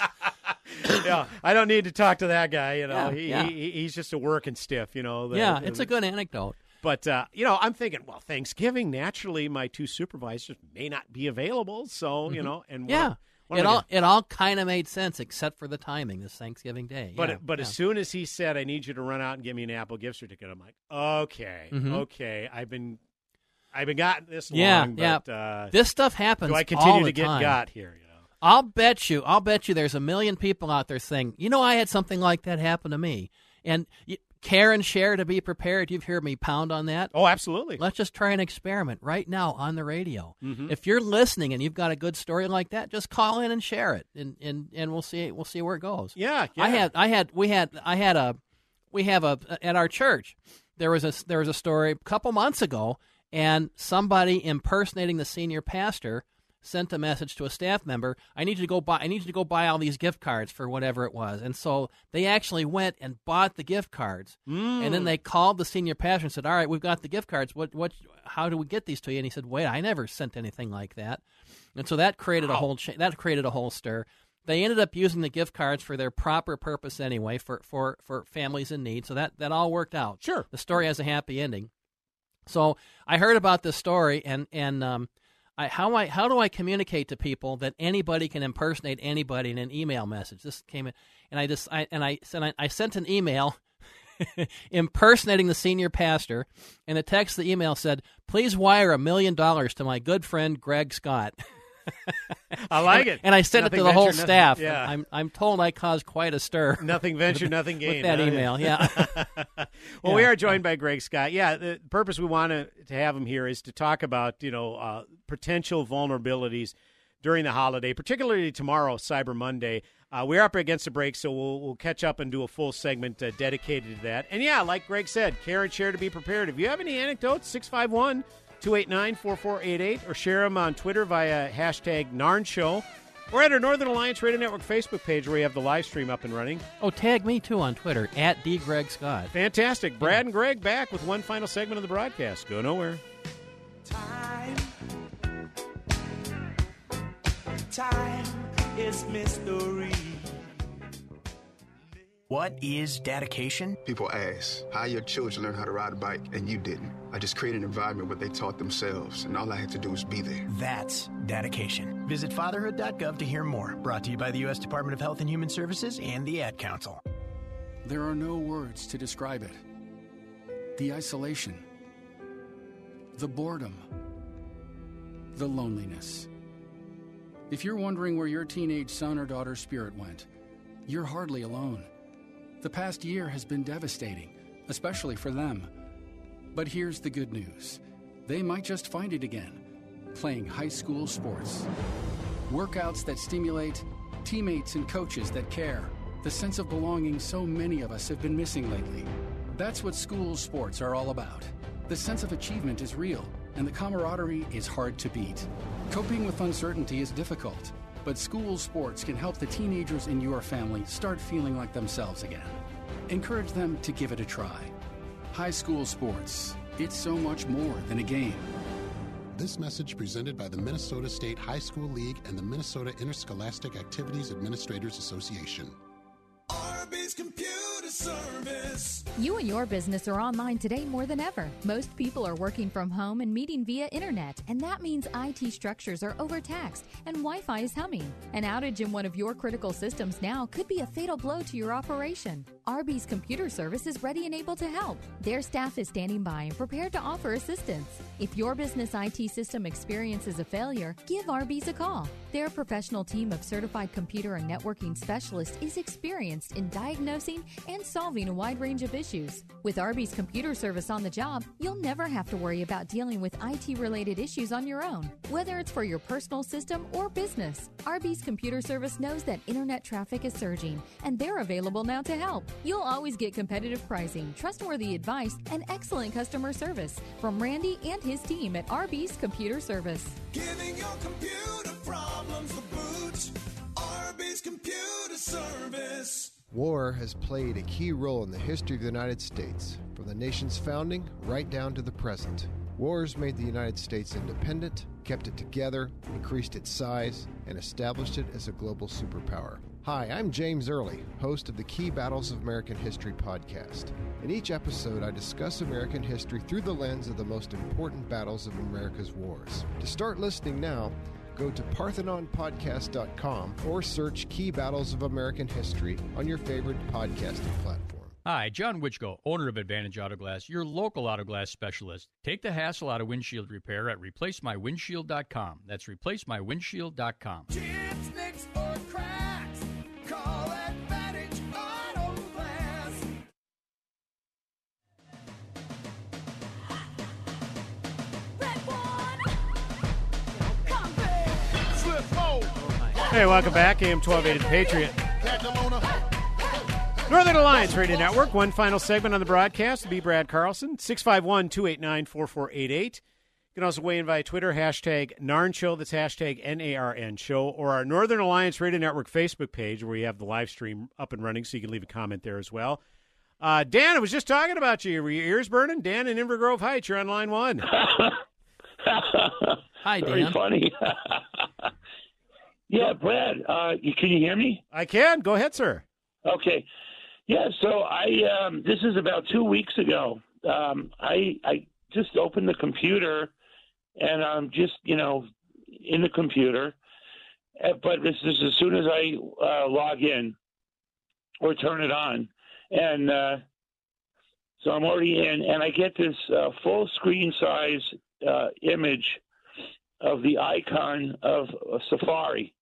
yeah, I don't need to talk to that guy. You know, Yeah, he, yeah. he he's just a working stiff. You know. The- Yeah, the- it's a good anecdote. But, uh, you know, I'm thinking, well, Thanksgiving, naturally, my two supervisors may not be available. So, you Mhm. know, and yeah, what, what it am I all gonna- it all kind of made sense except for the timing. This Thanksgiving Day. But yeah, but yeah. as soon as he said, "I need you to run out and get me an Apple gift certificate," I'm like, "Okay, Mhm. okay, I've been, I've been gotten this yeah, long, yeah. but uh, this stuff happens. Do I continue all to the get time. got here?" You know, I'll bet you. I'll bet you. There's a million people out there saying, "You know, I had something like that happen to me." And y- care and share to be prepared. You've heard me pound on that. Oh, absolutely. Let's just try an experiment right now on the radio. Mhm. If you're listening and you've got a good story like that, just call in and share it, and and, and we'll see we'll see where it goes. Yeah, I yeah. had I had we had I had a we have a at our church. There was a there was a story a couple months ago, and somebody impersonating the senior pastor sent a message to a staff member. I need you to go buy. I need you to go buy all these gift cards for whatever it was. And so they actually went and bought the gift cards. Mm. And then they called the senior pastor and said, "All right, we've got the gift cards. What what? How do we get these to you?" And he said, "Wait, I never sent anything like that." And so that created a whole cha- that created a whole stir. They ended up using the gift cards for their proper purpose anyway, for for for families in need. So that that all worked out. Sure, the story has a happy ending. So I heard about this story, and and um, I, how I how do I communicate to people that anybody can impersonate anybody in an email message? This came in, and I just I and I sent I, I sent an email impersonating the senior pastor, and the text of the email said, "Please wire a million dollars to my good friend Greg Scott." I like and, it. And I sent Nothing it to the whole venture, nothing- staff. yeah. I'm I'm told I caused quite a stir. Nothing venture, with, nothing gain. With that huh? email, yeah. well, Yeah, we are joined yeah. by Greg Scott. Yeah, the purpose we want to, to have him here is to talk about, you know, uh, potential vulnerabilities during the holiday, particularly tomorrow, Cyber Monday. Uh, we're up against the break, so we'll we'll catch up and do a full segment uh, dedicated to that. And, yeah, like Greg said, care and share to be prepared. If you have any anecdotes, six five one, two eight nine, four four eight eight, or share them on Twitter via hashtag Narn Show, or at our Northern Alliance Radio Network Facebook page where we have the live stream up and running. Oh, tag me, too, on Twitter, at D. Greg Scott. Fantastic. Brad and Greg back with one final segment of the broadcast. Go nowhere. Time. Time is mystery. What is dedication? People ask, how your children learn how to ride a bike and you didn't? I just created an environment where they taught themselves, and all I had to do was be there. That's dedication. Visit fatherhood dot gov to hear more. Brought to you by the U S Department of Health and Human Services and the Ad Council. There are no words to describe it. The isolation, the boredom, the loneliness. If you're wondering where your teenage son or daughter's spirit went, you're hardly alone. The past year has been devastating, especially for them. But here's the good news. They might just find it again, playing high school sports. Workouts that stimulate, teammates and coaches that care, the sense of belonging so many of us have been missing lately. That's what school sports are all about. The sense of achievement is real, and the camaraderie is hard to beat. Coping with uncertainty is difficult, but school sports can help the teenagers in your family start feeling like themselves again. Encourage them to give it a try. High school sports, it's so much more than a game. This message presented by the Minnesota State High School League and the Minnesota Interscholastic Activities Administrators Association. Arby's Computer Service. You and your business are online today more than ever. Most people are working from home and meeting via internet, and that means I T structures are overtaxed and Wi-Fi is humming. An outage in one of your critical systems now could be a fatal blow to your operation. Arby's Computer Service is ready and able to help. Their staff is standing by and prepared to offer assistance. If your business I T system experiences a failure, give Arby's a call. Their professional team of certified computer and networking specialists is experienced in diagnosing and solving a wide range of issues. With Arby's Computer Service on the job, you'll never have to worry about dealing with I T-related issues on your own, whether it's for your personal system or business. Arby's Computer Service knows that internet traffic is surging, and they're available now to help. You'll always get competitive pricing, trustworthy advice, and excellent customer service from Randy and his team at Arby's Computer Service. Giving your computer problems the boot. Arby's Computer Service. War has played a key role in the history of the United States, from the nation's founding right down to the present. Wars made the United States independent, kept it together, increased its size, and established it as a global superpower. Hi, I'm James Early, host of the Key Battles of American History podcast. In each episode, I discuss American history through the lens of the most important battles of America's wars. To start listening now, go to Parthenon Podcast dot com or search Key Battles of American History on your favorite podcasting platform. Hi, John Wichko, owner of Advantage Auto Glass, your local auto glass specialist. Take the hassle out of windshield repair at Replace My Windshield dot com. That's Replace My Windshield dot com. Chips, nicks, or cracks, call Advantage Auto Glass. Hey, welcome back. A M twelve eighty Patriot. Northern Alliance Radio Network. One final segment on the broadcast. Be Brad Carlson. six five one, two eight nine, four four eight eight. You can also weigh in via Twitter, hashtag Narn Show. That's hashtag N A R N Show. Or our Northern Alliance Radio Network Facebook page where we have the live stream up and running, so you can leave a comment there as well. Uh, Dan, I was just talking about you. Were your ears burning? Dan in Inver Grove Heights, you're on line one. Hi, Dan. Very funny. Yeah, Brad, uh, you, can you hear me? I can. Go ahead, sir. Okay. Yeah, so I um, this is about two weeks ago. Um, I I just opened the computer, and I'm just, you know, in the computer. But this is as soon as I uh, log in or turn it on. And uh, so I'm already in, and I get this uh, full screen size uh, image of the icon of uh, Safari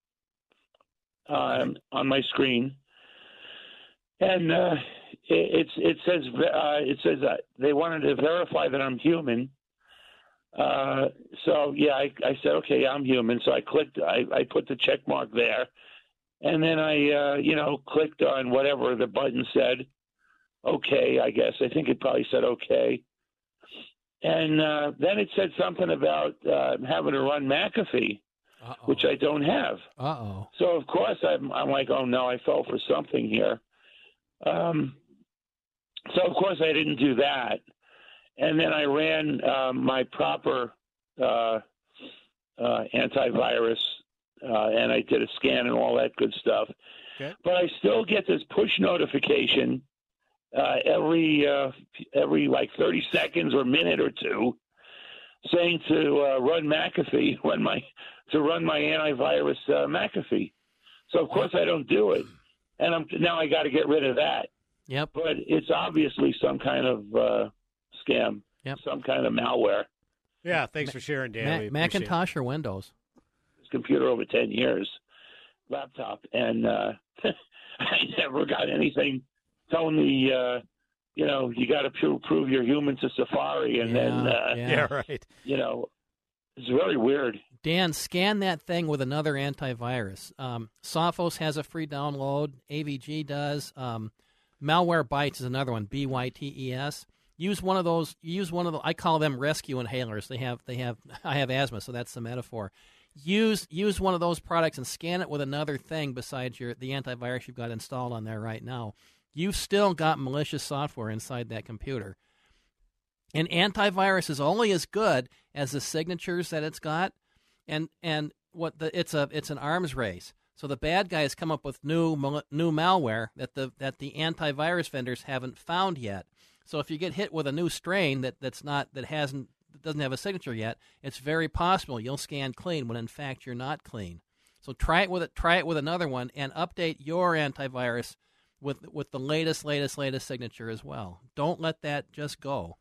um, on my screen, and uh, it, it's it says uh, it says that they wanted to verify that I'm human. Uh, so yeah, I, I said okay, I'm human. So I clicked, I, I put the check mark there, and then I uh, you know clicked on whatever the button said. Okay, I guess I think it probably said okay. And uh, then it said something about uh, having to run McAfee, Uh-oh. which I don't have. Uh-oh. So, of course, I'm, I'm like, oh, no, I fell for something here. Um, so, of course, I didn't do that. And then I ran uh, my proper uh, uh, antivirus, uh, and I did a scan and all that good stuff. Okay. But I still get this push notification Uh, every uh, every like thirty seconds or minute or two, saying to uh, run McAfee, run my to run my antivirus uh, McAfee. So of course I don't do it, and I'm now I got to get rid of that. Yep. But it's obviously some kind of uh, scam. Yep. Some kind of malware. Yeah. Thanks for sharing, Dan. Ma- We appreciate Macintosh or Windows? This computer over ten years, laptop, and uh, I never got anything telling me, uh, you know, you got to pro- prove you're human to Safari, and Yeah, then, uh, yeah. Yeah, right. you know, it's very weird. Dan, scan that thing with another antivirus. Um, Sophos has a free download. A V G does. Um, Malwarebytes is another one. B Y T E S. Use one of those. Use one of the. I call them rescue inhalers. They have. They have. I have asthma, so that's the metaphor. Use use one of those products and scan it with another thing besides your the antivirus you've got installed on there right now. You've still got malicious software inside that computer. And antivirus is only as good as the signatures that it's got, and and what the it's a it's an arms race. So the bad guys come up with new mal- new malware that the that the antivirus vendors haven't found yet. So if you get hit with a new strain that, that's not that hasn't that doesn't have a signature yet, it's very possible you'll scan clean when in fact you're not clean. So try it with it try it with another one and update your antivirus with with the latest, latest, latest signature as well. Don't let that just go.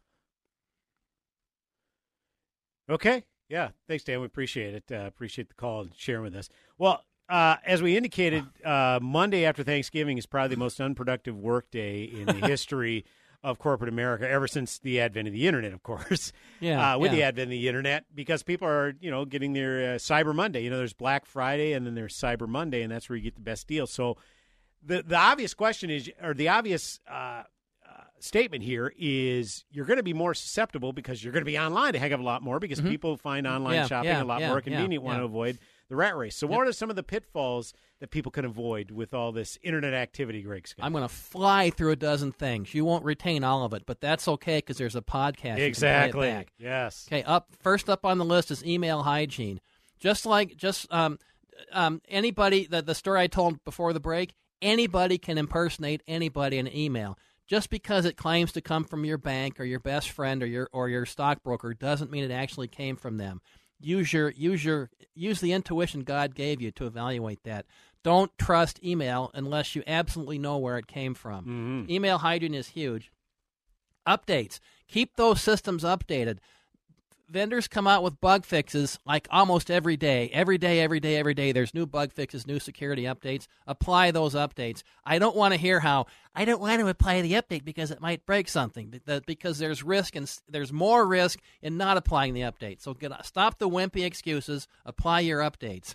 Okay. Yeah. Thanks, Dan. We appreciate it. Uh, appreciate the call and sharing with us. Well, uh, as we indicated, uh, Monday after Thanksgiving is probably the most unproductive work day in the history of corporate America, ever since the advent of the Internet, of course. Yeah. Uh, with yeah. the advent of the Internet, because people are, you know, getting their uh, Cyber Monday. You know, there's Black Friday and then there's Cyber Monday, and that's where you get the best deal. So, The the obvious question is, or the obvious uh, uh, statement here is, you're going to be more susceptible because you're going to be online a heck of a lot more because Mm-hmm. people find online Yeah, shopping yeah, a lot yeah, more convenient, yeah, want to yeah. avoid the rat race. So, Yep. what are some of the pitfalls that people can avoid with all this internet activity, Greg Scott? I'm going to fly through a dozen things. You won't retain all of it, but that's okay because there's a podcast. You can Exactly. play it back. Yes. Okay. Up first up on the list is email hygiene. Just like just um, um, anybody that the story I told before the break. Anybody can impersonate anybody in an email. Just because it claims to come from your bank or your best friend or your or your stockbroker doesn't mean it actually came from them. Use your use your use the intuition God gave you to evaluate that. Don't trust email unless you absolutely know where it came from. Mm-hmm. Email hygiene is huge. Updates. Keep those systems updated. Vendors come out with bug fixes like almost every day. Every day, every day, every day, there's new bug fixes, new security updates. Apply those updates. I don't want to hear how, I don't want to apply the update because it might break something, because there's risk and there's more risk in not applying the update. So get, stop the wimpy excuses. Apply your updates.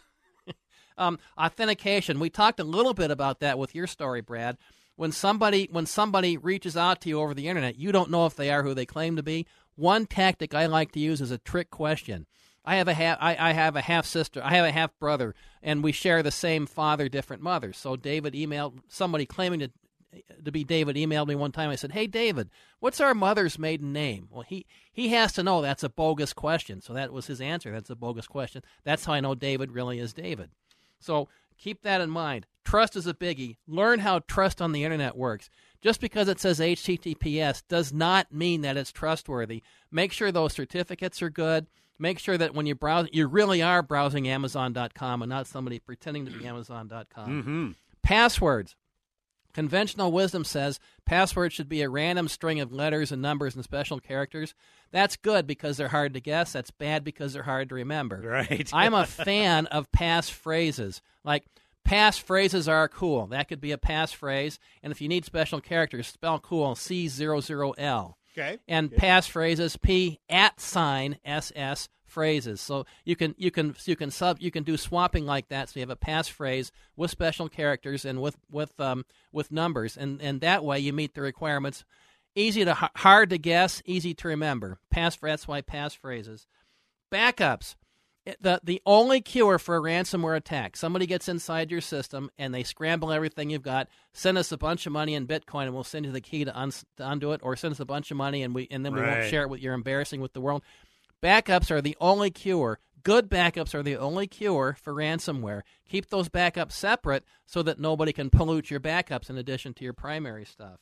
um, authentication. We talked a little bit about that with your story, Brad. When somebody when somebody reaches out to you over the internet, you don't know if they are who they claim to be. One tactic I like to use is a trick question. I have a half I, I have a half sister. I have a half brother, and we share the same father, different mothers. So David emailed somebody claiming to to be David emailed me one time. I said, "Hey David, what's our mother's maiden name?" Well, he he has to know that's a bogus question. So that was his answer. That's a bogus question. That's how I know David really is David. So keep that in mind. Trust is a biggie. Learn how trust on the internet works. Just because it says H T T P S does not mean that it's trustworthy. Make sure those certificates are good. Make sure that when you browse, you really are browsing Amazon dot com and not somebody pretending to be Amazon dot com. Mm-hmm. Passwords. Conventional wisdom says passwords should be a random string of letters and numbers and special characters. That's good because they're hard to guess. That's bad because they're hard to remember. Right. I'm a fan of passphrases. Like, passphrases are cool. That could be a passphrase. And if you need special characters, spell cool C zero zero L. Okay. And Good. passphrases P at sign S S phrases. So you can you can you can sub you can do swapping like that. So you have a passphrase with special characters and with with um with numbers, and and that way you meet the requirements. Easy to hard to guess, easy to remember. Pass that's why passphrases. Backups. The the only cure for a ransomware attack. Somebody gets inside your system and they scramble everything you've got. Send us a bunch of money in Bitcoin and we'll send you the key to, un, to undo it, or send us a bunch of money and we and then we Right. won't share it with you're embarrassing with the world. Backups are the only cure. Good backups are the only cure for ransomware. Keep those backups separate so that nobody can pollute your backups in addition to your primary stuff.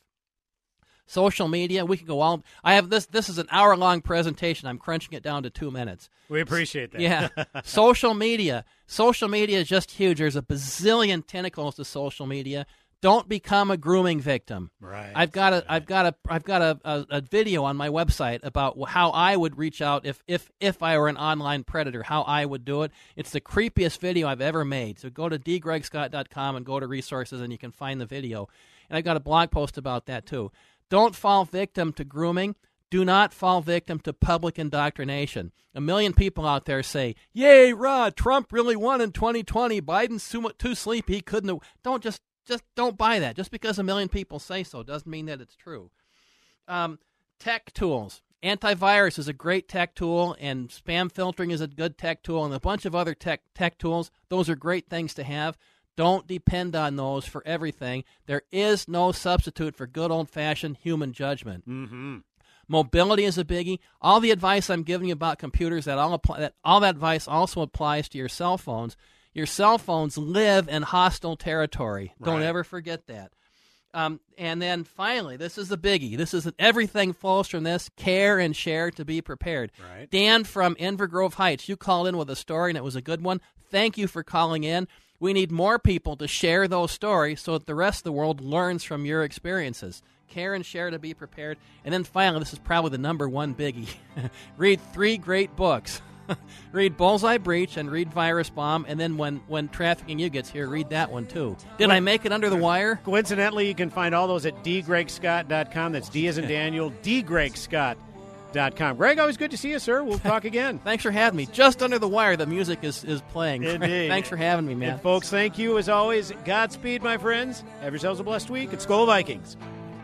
Social media, we can go all. I have this. This is an hour-long presentation. I'm crunching it down to two minutes. We appreciate that. Yeah. Social media. Social media is just huge. There's a bazillion tentacles to social media. Don't become a grooming victim. Right. I've got a. I've got a. I've got a, a, a video on my website about how I would reach out if if if I were an online predator. How I would do it. It's the creepiest video I've ever made. So go to d greg scott dot com and go to resources, and you can find the video. And I've got a blog post about that too. Don't fall victim to grooming. Do not fall victim to public indoctrination. A million people out there say, "Yay, Rod! Trump really won in twenty twenty. Biden's too, too sleepy. He couldn't have." Don't just. Just don't buy that. Just because a million people say so doesn't mean that it's true. Um, tech tools. Antivirus is a great tech tool, and spam filtering is a good tech tool, and a bunch of other tech tech tools. Those are great things to have. Don't depend on those for everything. There is no substitute for good old-fashioned human judgment. Mm-hmm. Mobility is a biggie. All the advice I'm giving you about computers, that all apply, that all that advice also applies to your cell phones. Your cell phones live in hostile territory. Don't Right. ever forget that. Um, and then finally, this is the biggie. This is everything flows from this. Care and share to be prepared. Right. Dan from Inver Grove Heights, you called in with a story, and it was a good one. Thank you for calling in. We need more people to share those stories so that the rest of the world learns from your experiences. Care and share to be prepared. And then finally, this is probably the number one biggie. Read three great books. Read Bullseye Breach and read Virus Bomb, and then when, when Trafficking You gets here, read that one too. Did I make it under the wire? Coincidentally, you can find all those at d greg scott dot com. That's D as in Daniel, d greg scott dot com. Greg, always good to see you, sir. We'll talk again. Thanks for having me. Just under the wire, the music is, is playing. Indeed. Thanks for having me, man. And folks, thank you as always. Godspeed, my friends. Have yourselves a blessed week. It's Skol Vikings.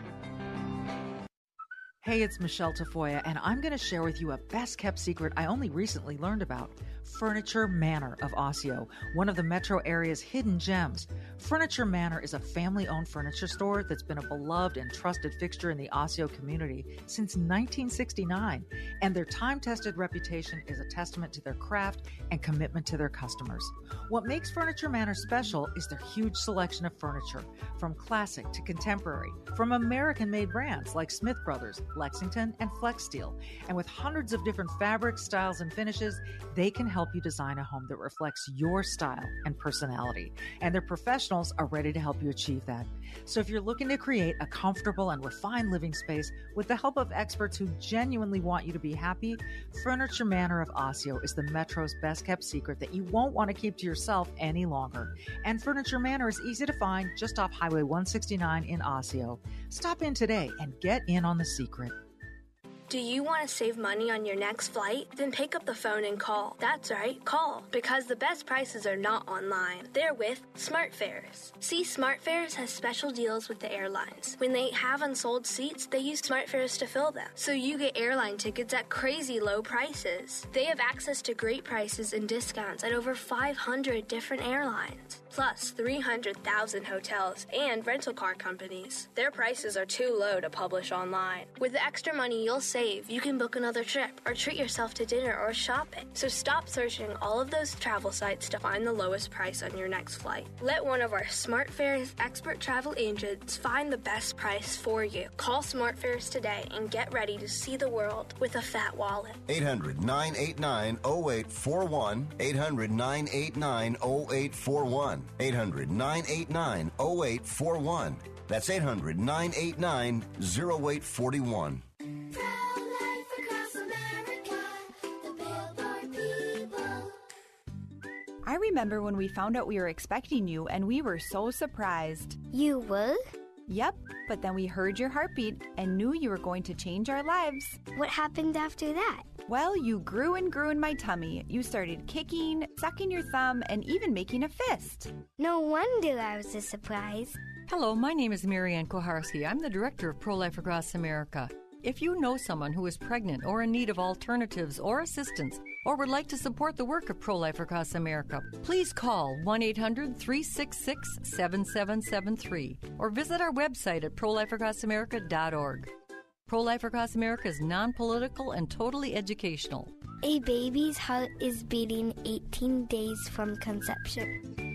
Hey, it's Michelle Tafoya, and I'm going to share with you a best-kept secret I only recently learned about. Furniture Manor of Osseo, one of the metro area's hidden gems. Furniture Manor is a family-owned furniture store that's been a beloved and trusted fixture in the Osseo community since nineteen sixty-nine, and their time-tested reputation is a testament to their craft and commitment to their customers. What makes Furniture Manor special is their huge selection of furniture, from classic to contemporary, from American-made brands like Smith Brothers, Lexington, and Flex Steel. And with hundreds of different fabrics, styles, and finishes, they can help you design a home that reflects your style and personality. And their professionals are ready to help you achieve that. So if you're looking to create a comfortable and refined living space with the help of experts who genuinely want you to be happy, Furniture Manor of Osseo is the Metro's best-kept secret that you won't want to keep to yourself any longer. And Furniture Manor is easy to find just off Highway one sixty-nine in Osseo. Stop in today and get in on the secret. Do you want to save money on your next flight? Then pick up the phone and call. That's right, call. Because the best prices are not online. They're with SmartFares. See, SmartFares has special deals with the airlines. When they have unsold seats, they use SmartFares to fill them. So you get airline tickets at crazy low prices. They have access to great prices and discounts at over five hundred different airlines. Plus three hundred thousand hotels and rental car companies. Their prices are too low to publish online. With the extra money you'll save, you can book another trip or treat yourself to dinner or shopping. So stop searching all of those travel sites to find the lowest price on your next flight. Let one of our SmartFares expert travel agents find the best price for you. Call SmartFares today and get ready to see the world with a fat wallet. eight hundred nine eight nine oh eight four one. eight hundred nine eight nine oh eight four one. eight hundred nine eight nine oh eight four one. That's eight hundred, nine eight nine, oh eight four one. I remember when we found out we were expecting you, and we were so surprised. You were? Yep, but then we heard your heartbeat and knew you were going to change our lives. What happened after that? Well, you grew and grew in my tummy. You started kicking, sucking your thumb, and even making a fist. No wonder I was a surprise. Hello, my name is Marianne Koharski. I'm the director of Pro-Life Across America. If you know someone who is pregnant or in need of alternatives or assistance, or would like to support the work of Pro-Life Across America, please call one eight hundred, three six six, seven seven seven three or visit our website at pro life across america dot org. Pro-Life Across America is non-political and totally educational. A baby's heart is beating eighteen days from conception.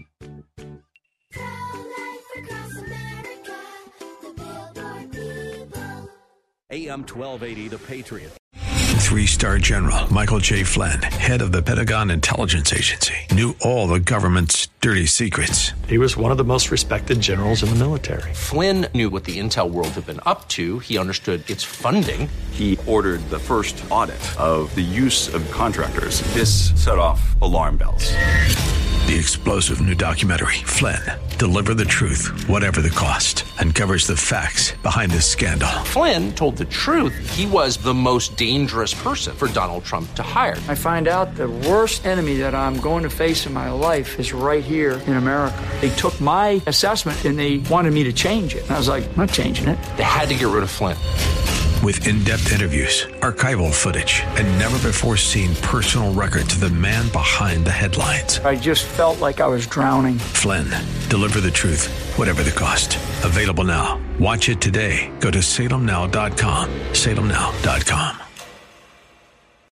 A M twelve eighty, The Patriot. Three-star General Michael J. Flynn, head of the Pentagon Intelligence Agency, knew all the government's dirty secrets. He was one of the most respected generals in the military. Flynn knew what the intel world had been up to. He understood its funding. He ordered the first audit of the use of contractors. This set off alarm bells. The explosive new documentary, Flynn, Deliver the Truth, Whatever the Cost, uncovers the facts behind this scandal. Flynn told the truth. He was the most dangerous person for Donald Trump to hire. I find out the worst enemy that I'm going to face in my life is right here in America. They took my assessment and they wanted me to change it. And I was like, I'm not changing it. They had to get rid of Flynn. With in-depth interviews, archival footage, and never-before-seen personal records of the man behind the headlines. I just felt like I was drowning. Flynn, Deliver the Truth, Whatever the Cost. Available now. Watch it today. Go to salem now dot com. salem now dot com.